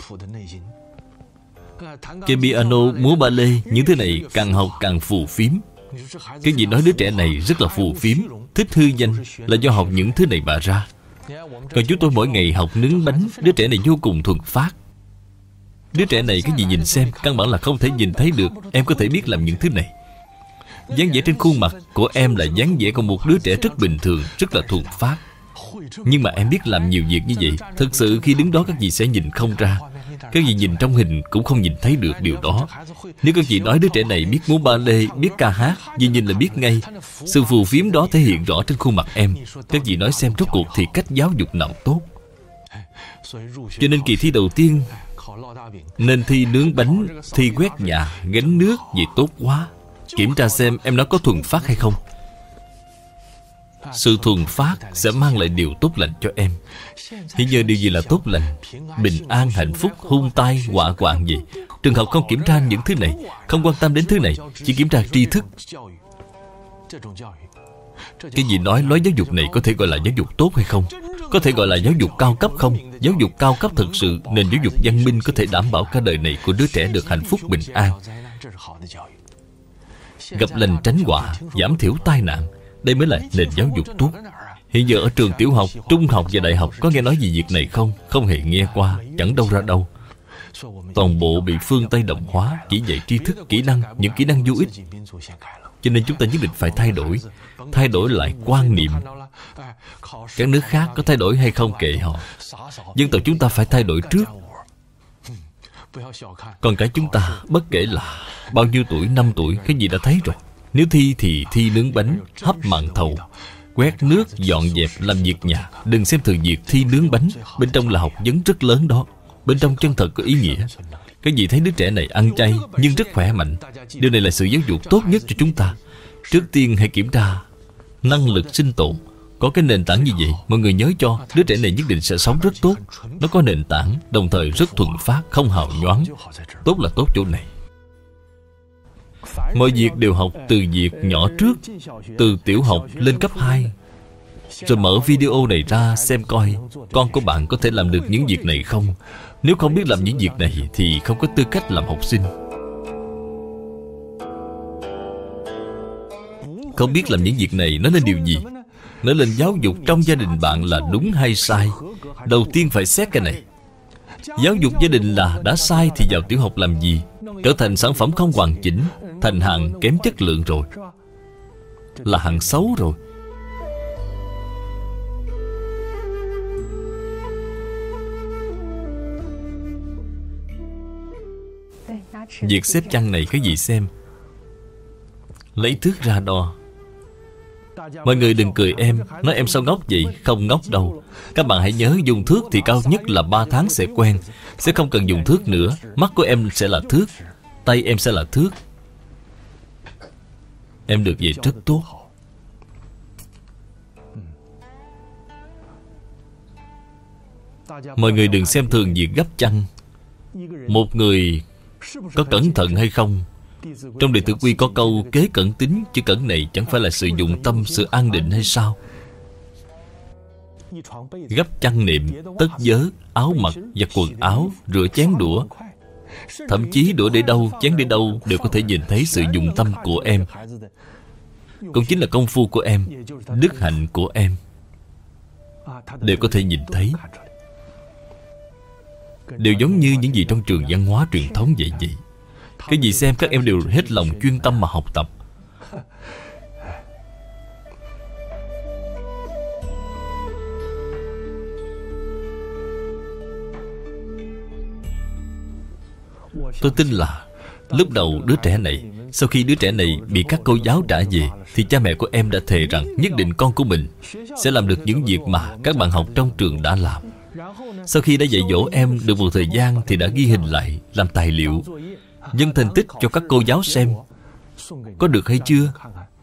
Chơi piano, múa ballet, những thứ này càng học càng phù phiếm. Cái gì nói đứa trẻ này rất là phù phiếm, thích hư danh, là do học những thứ này mà ra. Còn chúng tôi mỗi ngày học nướng bánh, đứa trẻ này vô cùng thuần phát. Đứa trẻ này cái gì nhìn xem, căn bản là không thể nhìn thấy được. Em có thể biết làm những thứ này. Dáng vẻ trên khuôn mặt của em là dáng vẻ của một đứa trẻ rất bình thường, rất là thuần phát. Nhưng mà em biết làm nhiều việc như vậy. Thực sự khi đứng đó các vị sẽ nhìn không ra. Các vị nhìn trong hình cũng không nhìn thấy được điều đó. Nếu các vị nói đứa trẻ này biết múa ballet, biết ca hát, vì nhìn là biết ngay. Sự phù phiếm đó thể hiện rõ trên khuôn mặt em. Các vị nói xem rốt cuộc thì cách giáo dục nào tốt. Cho nên kỳ thi đầu tiên nên thi nướng bánh, thi quét nhà, gánh nước, vậy tốt quá. Kiểm tra xem em nó có thuần phát hay không. Sự thuần phát sẽ mang lại điều tốt lành cho em. Hiện giờ điều gì là tốt lành? Bình an, hạnh phúc, hung tai, họa hoạn gì? Trường học không kiểm tra những thứ này, không quan tâm đến thứ này, chỉ kiểm tra tri thức. Cái gì nói lối giáo dục này có thể gọi là giáo dục tốt hay không? Có thể gọi là giáo dục cao cấp không? Giáo dục cao cấp thực sự, nền giáo dục văn minh có thể đảm bảo cả đời này của đứa trẻ được hạnh phúc bình an, gặp lành tránh họa, giảm thiểu tai nạn. Đây mới là nền giáo dục tốt. Hiện giờ ở trường tiểu học, trung học và đại học có nghe nói gì việc này không? Không hề nghe qua, chẳng đâu ra đâu. Toàn bộ bị phương Tây đồng hóa, chỉ dạy tri thức, kỹ năng, những kỹ năng vô ích. Cho nên chúng ta nhất định phải thay đổi. Thay đổi lại quan niệm. Các nước khác có thay đổi hay không kệ họ. Dân tộc chúng ta phải thay đổi trước. Còn cả chúng ta, bất kể là bao nhiêu tuổi, năm tuổi, cái gì đã thấy rồi. Nếu thi thì thi nướng bánh, hấp mặn thầu, quét nước, dọn dẹp, làm việc nhà. Đừng xem thường việc thi nướng bánh. Bên trong là học vấn rất lớn đó. Bên trong chân thật có ý nghĩa. Cái gì thấy đứa trẻ này ăn chay nhưng rất khỏe mạnh, điều này là sự giáo dục tốt nhất cho chúng ta. Trước tiên hãy kiểm tra năng lực sinh tồn. Có cái nền tảng như vậy, mọi người nhớ cho, đứa trẻ này nhất định sẽ sống rất tốt. Nó có nền tảng, đồng thời rất thuần phát, không hào nhoáng. Tốt là tốt chỗ này. Mọi việc đều học từ việc nhỏ trước, từ tiểu học lên cấp hai. Rồi mở video này ra xem coi con của bạn có thể làm được những việc này không. Nếu không biết làm những việc này thì không có tư cách làm học sinh. Không biết làm những việc này nó nên điều gì? Nó lên giáo dục trong gia đình bạn là đúng hay sai? Đầu tiên phải xét cái này. Giáo dục gia đình là đã sai thì vào tiểu học làm gì? Trở thành sản phẩm không hoàn chỉnh, thành hạng kém chất lượng rồi, là hạng xấu rồi. Việc xếp chăn này cái gì xem? Lấy thước ra đo. Mọi người đừng cười em, nói em sao ngốc vậy? Không ngốc đâu. Các bạn hãy nhớ, dùng thước thì cao nhất là ba tháng sẽ quen. Sẽ không cần dùng thước nữa. Mắt của em sẽ là thước, tay em sẽ là thước. Em được vậy rất tốt. Mọi người đừng xem thường việc gấp chăn. Một người có cẩn thận hay không? Trong Đệ Tử Quy có câu kế cẩn tính. Chữ cẩn này chẳng phải là sự dụng tâm, sự an định hay sao? Gấp chăn nệm, tất vớ, áo mặc, giặt quần áo, rửa chén đũa. Thậm chí đũa để đâu, chén để đâu đều có thể nhìn thấy sự dụng tâm của em. Cũng chính là công phu của em, đức hạnh của em, đều có thể nhìn thấy. Đều giống như những gì trong trường văn hóa truyền thống vậy vậy. Cái gì xem các em đều hết lòng chuyên tâm mà học tập. Tôi tin là lúc đầu đứa trẻ này, sau khi đứa trẻ này bị các cô giáo trả về, thì cha mẹ của em đã thề rằng nhất định con của mình sẽ làm được những việc mà các bạn học trong trường đã làm. Sau khi đã dạy dỗ em được một thời gian thì đã ghi hình lại, làm tài liệu, nhân thành tích cho các cô giáo xem. Có được hay chưa?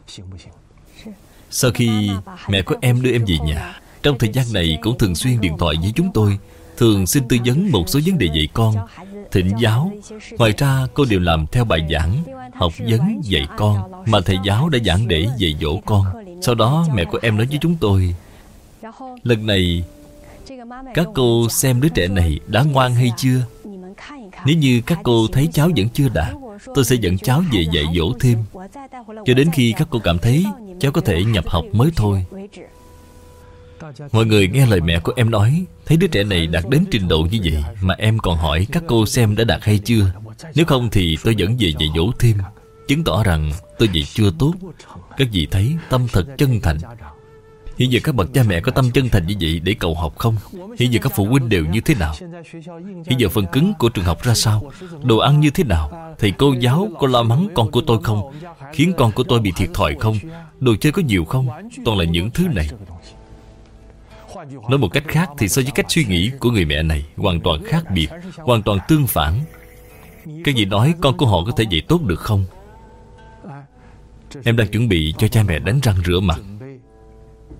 Sau khi mẹ của em đưa em về nhà, trong thời gian này cũng thường xuyên điện thoại với chúng tôi, thường xin tư vấn một số vấn đề dạy con, thỉnh giáo. Ngoài ra cô đều làm theo bài giảng, học vấn dạy con mà thầy giáo đã giảng để dạy dỗ con. Sau đó mẹ của em nói với chúng tôi, lần này các cô xem đứa trẻ này đã ngoan hay chưa? Nếu như các cô thấy cháu vẫn chưa đạt, tôi sẽ dẫn cháu về dạy dỗ thêm, cho đến khi các cô cảm thấy cháu có thể nhập học mới thôi. Mọi người nghe lời mẹ của em nói, thấy đứa trẻ này đạt đến trình độ như vậy mà em còn hỏi các cô xem đã đạt hay chưa. Nếu không thì tôi dẫn về dạy dỗ thêm, chứng tỏ rằng tôi dạy chưa tốt. Các vị thấy tâm thật chân thành. Hiện giờ các bậc cha mẹ có tâm chân thành như vậy để cầu học không? Hiện giờ các phụ huynh đều như thế nào? Hiện giờ phần cứng của trường học ra sao? Đồ ăn như thế nào? Thầy cô giáo có la mắng con của tôi không? Khiến con của tôi bị thiệt thòi không? Đồ chơi có nhiều không? Toàn là những thứ này. Nói một cách khác thì so với cách suy nghĩ của người mẹ này hoàn toàn khác biệt, hoàn toàn tương phản. Cái gì nói con của họ có thể dạy tốt được không? Em đang chuẩn bị cho cha mẹ đánh răng rửa mặt.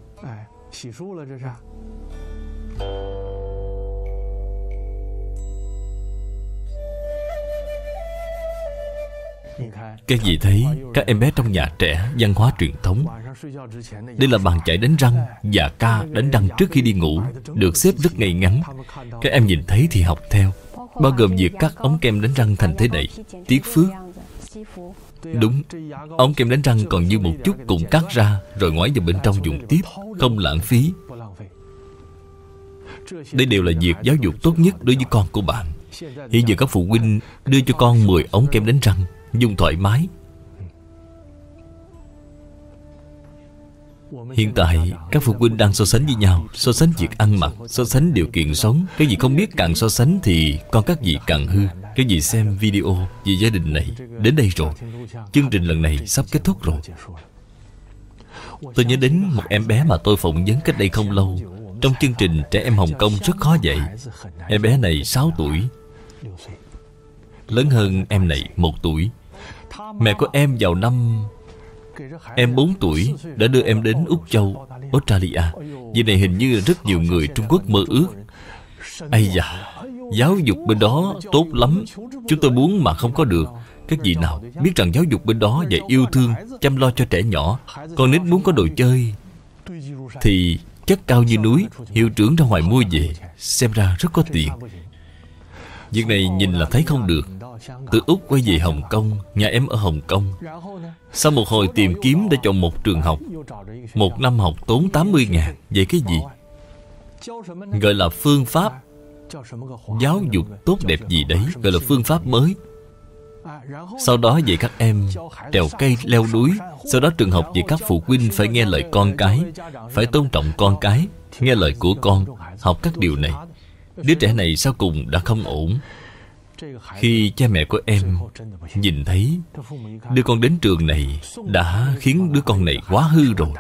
Các vị thấy các em bé trong nhà trẻ văn hóa truyền thống. Đây là bàn chải đánh răng và ca đánh răng trước khi đi ngủ, được xếp rất ngay ngắn. Các em nhìn thấy thì học theo, bao gồm việc cắt ống kem đánh răng thành thế này. Tiếc phước. Đúng, ống kem đánh răng còn như một chút cũng cắt ra, rồi ngoái vào bên trong dùng tiếp, không lãng phí. Đây đều là việc giáo dục tốt nhất đối với con của bạn. Hiện giờ các phụ huynh đưa cho con mười ống kem đánh răng, dùng thoải mái. Hiện tại các phụ huynh đang so sánh với nhau, so sánh việc ăn mặc, so sánh điều kiện sống. Cái gì không biết càng so sánh thì con các vị càng hư. Cái gì xem video về gia đình này đến đây rồi. Chương trình lần này sắp kết thúc rồi. Tôi nhớ đến một em bé mà tôi phỏng vấn cách đây không lâu. Trong chương trình Trẻ Em Hồng Kông rất khó dạy. Em bé này sáu tuổi, lớn hơn em này một tuổi. Mẹ của em vào năm em bốn tuổi đã đưa em đến Úc Châu, Australia. Vì này hình như rất nhiều người Trung Quốc mơ ước. Ây da, giáo dục bên đó tốt lắm, chúng tôi muốn mà không có được. Các vị nào biết rằng giáo dục bên đó dạy yêu thương, chăm lo cho trẻ nhỏ. Con nít muốn có đồ chơi thì chất cao như núi, hiệu trưởng ra ngoài mua về, xem ra rất có tiền. Việc này nhìn là thấy không được. Từ Úc quay về Hồng Kông, nhà em ở Hồng Kông. Sau một hồi tìm kiếm đã chọn một trường học. Một năm học tốn tám mươi ngàn. Vậy cái gì? Gọi là phương pháp giáo dục tốt đẹp gì đấy, gọi là phương pháp mới. Sau đó dạy các em trèo cây leo núi. Sau đó trường học dạy các phụ huynh phải nghe lời con cái, phải tôn trọng con cái, nghe lời của con, học các điều này. Đứa trẻ này sau cùng đã không ổn. Khi cha mẹ của em nhìn thấy đưa con đến trường này đã khiến đứa con này quá hư rồi.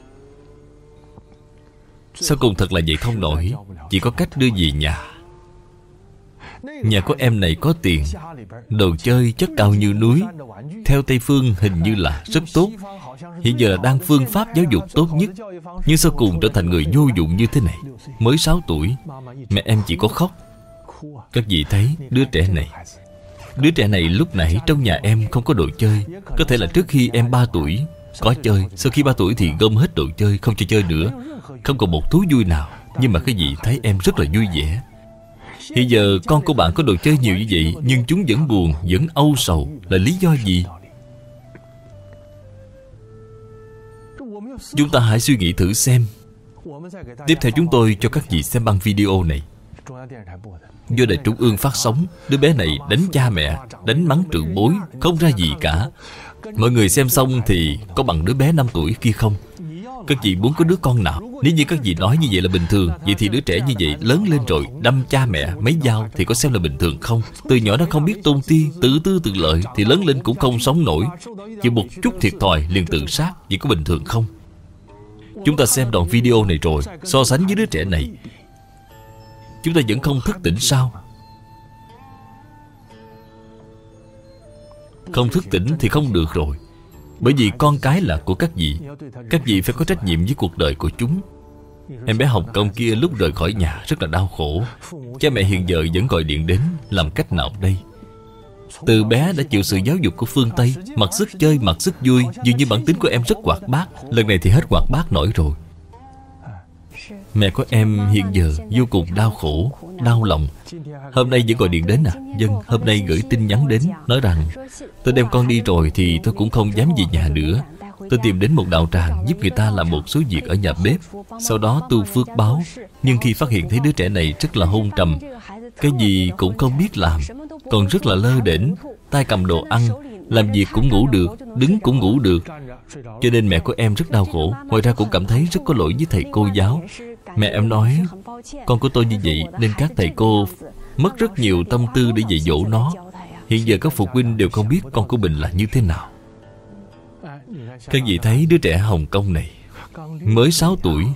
Sau cùng thật là dạy không nổi, chỉ có cách đưa về nhà. Nhà của em này có tiền, đồ chơi chất cao như núi. Theo Tây Phương hình như là rất tốt. Hiện giờ là đang phương pháp giáo dục tốt nhất, nhưng sau cùng trở thành người vô dụng như thế này. Mới sáu tuổi, mẹ em chỉ có khóc. Các vị thấy đứa trẻ này. Đứa trẻ này lúc nãy trong nhà em không có đồ chơi. Có thể là trước khi em ba tuổi có chơi, sau khi ba tuổi thì gom hết đồ chơi, không cho chơi nữa, không còn một thú vui nào. Nhưng mà cái gì thấy em rất là vui vẻ. Hiện giờ con của bạn có đồ chơi nhiều như vậy, nhưng chúng vẫn buồn, vẫn âu sầu. Là lý do gì? Chúng ta hãy suy nghĩ thử xem. Tiếp theo chúng tôi cho các vị xem băng video này do Đài Trung ương phát sóng. Đứa bé này đánh cha mẹ, đánh mắng trưởng bối, không ra gì cả. Mọi người xem xong thì có bằng đứa bé năm tuổi kia không? Các vị muốn có đứa con nào? Nếu như các vị nói như vậy là bình thường, vậy thì đứa trẻ như vậy lớn lên rồi đâm cha mẹ mấy dao thì có xem là bình thường không? Từ nhỏ nó không biết tôn ti, tự tư tự lợi thì lớn lên cũng không sống nổi. Chỉ một chút thiệt thòi liền tự sát, vậy có bình thường không? Chúng ta xem đoạn video này rồi, so sánh với đứa trẻ này, chúng ta vẫn không thức tỉnh sao? Không thức tỉnh thì không được rồi. Bởi vì con cái là của các vị. Các vị phải có trách nhiệm với cuộc đời của chúng. Em bé Hồng Kông kia lúc rời khỏi nhà rất là đau khổ. Cha mẹ hiện giờ vẫn gọi điện đến. Làm cách nào đây? Từ bé đã chịu sự giáo dục của phương Tây, mặc sức chơi, mặc sức vui. Dường như bản tính của em rất hoạt bát. Lần này thì hết hoạt bát nổi rồi. Mẹ của em hiện giờ vô cùng đau khổ, đau lòng. Hôm nay vẫn gọi điện đến à? Vâng, hôm nay gửi tin nhắn đến, nói rằng tôi đem con đi rồi thì tôi cũng không dám về nhà nữa. Tôi tìm đến một đạo tràng giúp người ta làm một số việc ở nhà bếp, sau đó tu phước báo. Nhưng khi phát hiện thấy đứa trẻ này rất là hôn trầm, cái gì cũng không biết làm, còn rất là lơ đễnh, tay cầm đồ ăn, làm việc cũng ngủ được, đứng cũng ngủ được. Cho nên mẹ của em rất đau khổ. Ngoài ra cũng cảm thấy rất có lỗi với thầy cô giáo. Mẹ em nói con của tôi như vậy nên các thầy cô mất rất nhiều tâm tư để dạy dỗ nó. Hiện giờ các phụ huynh đều không biết con của mình là như thế nào. Các vị thấy đứa trẻ Hồng Kông này mới sáu tuổi,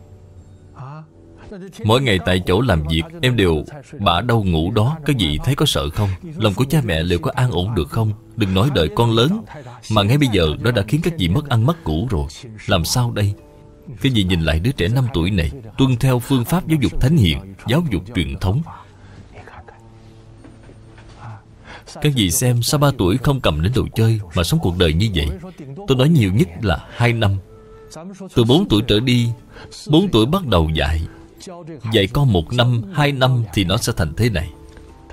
mỗi ngày tại chỗ làm việc em đều bả đâu ngủ đó. Các vị thấy có sợ không? Lòng của cha mẹ liệu có an ổn được không? Đừng nói đợi con lớn, mà ngay bây giờ nó đã khiến các vị mất ăn mất ngủ rồi. Làm sao đây? Cái gì nhìn lại đứa trẻ năm tuổi này, tuân theo phương pháp giáo dục thánh hiền, giáo dục truyền thống. Các vị xem, sao ba tuổi không cầm đến đồ chơi mà sống cuộc đời như vậy? Tôi nói nhiều nhất là hai năm. Từ bốn tuổi trở đi, bốn tuổi bắt đầu dạy. Dạy con một năm, hai năm thì nó sẽ thành thế này.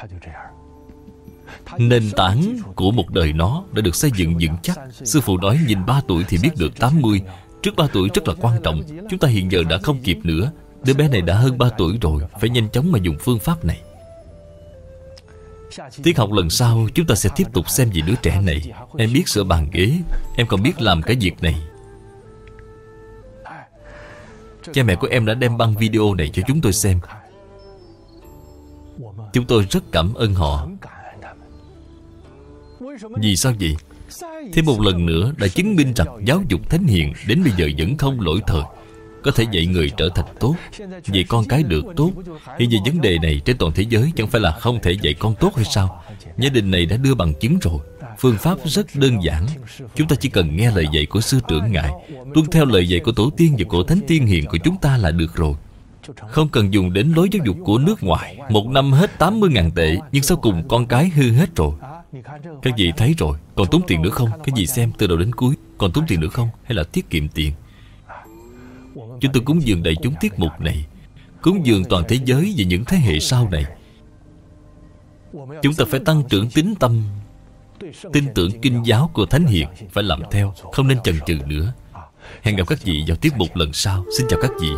Nền tảng của một đời nó đã được xây dựng vững chắc. Sư phụ nói nhìn ba tuổi thì biết được tám mươi. Trước ba tuổi rất là quan trọng. Chúng ta hiện giờ đã không kịp nữa. Đứa bé này đã hơn ba tuổi rồi, phải nhanh chóng mà dùng phương pháp này. Tiết học lần sau chúng ta sẽ tiếp tục xem về đứa trẻ này. Em biết sửa bàn ghế, em còn biết làm cái việc này. Cha mẹ của em đã đem băng video này cho chúng tôi xem. Chúng tôi rất cảm ơn họ. Vì sao vậy? Thêm một lần nữa đã chứng minh rằng giáo dục thánh hiền đến bây giờ vẫn không lỗi thời. Có thể dạy người trở thành tốt, dạy con cái được tốt. Hiện giờ vấn đề này trên toàn thế giới chẳng phải là không thể dạy con tốt hay sao? Gia đình này đã đưa bằng chứng rồi. Phương pháp rất đơn giản. Chúng ta chỉ cần nghe lời dạy của sư trưởng ngài, tuân theo lời dạy của tổ tiên và của thánh tiên hiền của chúng ta là được rồi. Không cần dùng đến lối giáo dục của nước ngoài. Một năm hết tám mươi ngàn tệ, nhưng sau cùng con cái hư hết rồi. Các vị thấy rồi, còn tốn tiền nữa không? Cái gì xem từ đầu đến cuối, còn tốn tiền nữa không? Hay là tiết kiệm tiền? Chúng tôi cúng dường đại chúng tiết mục này, cúng dường toàn thế giới và những thế hệ sau này. Chúng ta phải tăng trưởng tín tâm, tin tưởng kinh giáo của thánh hiền, phải làm theo, không nên chần chừ nữa. Hẹn gặp các vị vào tiết mục lần sau. Xin chào các vị.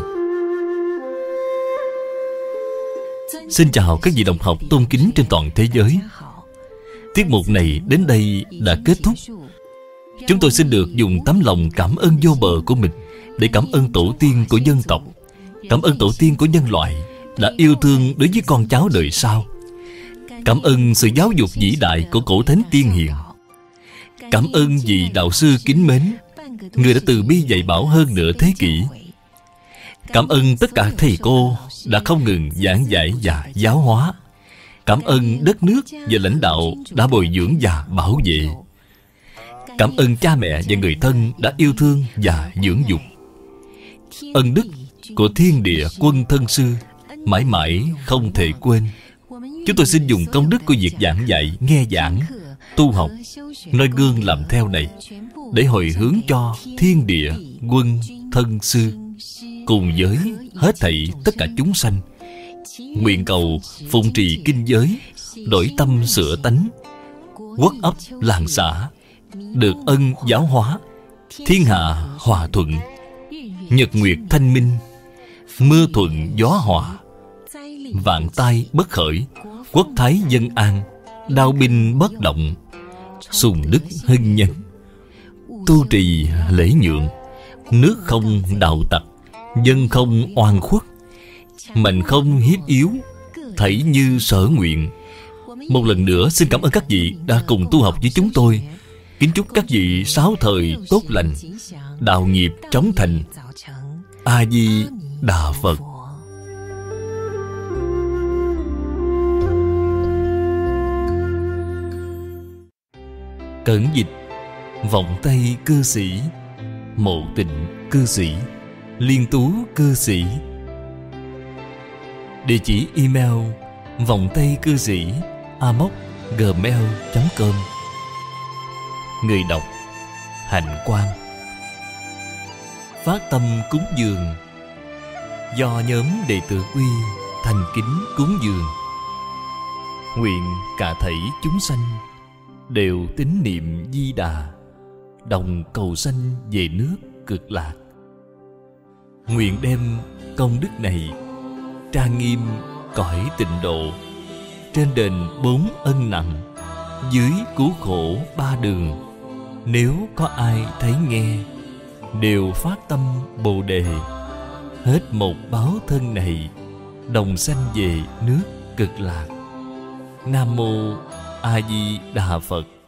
Xin chào các vị đồng học tôn kính trên toàn thế giới. Tiết mục này đến đây đã kết thúc. Chúng tôi xin được dùng tấm lòng cảm ơn vô bờ của mình để cảm ơn tổ tiên của dân tộc, cảm ơn tổ tiên của nhân loại đã yêu thương đối với con cháu đời sau. Cảm ơn sự giáo dục vĩ đại của cổ thánh tiên hiền. Cảm ơn vị đạo sư kính mến, người đã từ bi dạy bảo hơn nửa thế kỷ. Cảm ơn tất cả thầy cô đã không ngừng giảng dạy và giáo hóa. Cảm ơn đất nước và lãnh đạo đã bồi dưỡng và bảo vệ. Cảm ơn cha mẹ và người thân đã yêu thương và dưỡng dục. Ân đức của thiên địa quân thân sư mãi mãi không thể quên. Chúng tôi xin dùng công đức của việc giảng dạy, nghe giảng, tu học, noi gương làm theo này để hồi hướng cho thiên địa quân thân sư cùng với hết thảy tất cả chúng sanh. Nguyện cầu phụng trì kinh giới, đổi tâm sửa tánh, quốc ấp làng xã được ân giáo hóa, thiên hạ hòa thuận, nhật nguyệt thanh minh, mưa thuận gió hòa, vạn tai bất khởi, quốc thái dân an, đao binh bất động, sùng đức hưng nhân, tu trì lễ nhượng, nước không đạo tặc, dân không oan khuất, mạnh không hiếp yếu, thảy như sở nguyện. Một lần nữa xin cảm ơn các vị đã cùng tu học với chúng tôi. Kính chúc các vị sáu thời tốt lành, đạo nghiệp chóng thành. A Di Đà Phật. Cẩn dịch: Vọng Tây cư sĩ, Mộ Tịnh cư sĩ, Liên Tú cư sĩ. Địa chỉ email vọng tây cư sĩ a m o c gmail chấm com. Người đọc: Hạnh Quang. Phát tâm cúng dường do nhóm đệ tử Quy thành kính cúng dường. Nguyện cả thảy chúng sanh đều tín niệm Di Đà, đồng cầu sanh về nước Cực Lạc. Nguyện đem công đức này trang nghiêm cõi tịnh độ, trên đền bốn ân nặng, dưới cứu khổ ba đường. Nếu có ai thấy nghe, đều phát tâm Bồ Đề, hết một báo thân này, đồng sanh về nước Cực Lạc. Nam Mô A Di Đà Phật.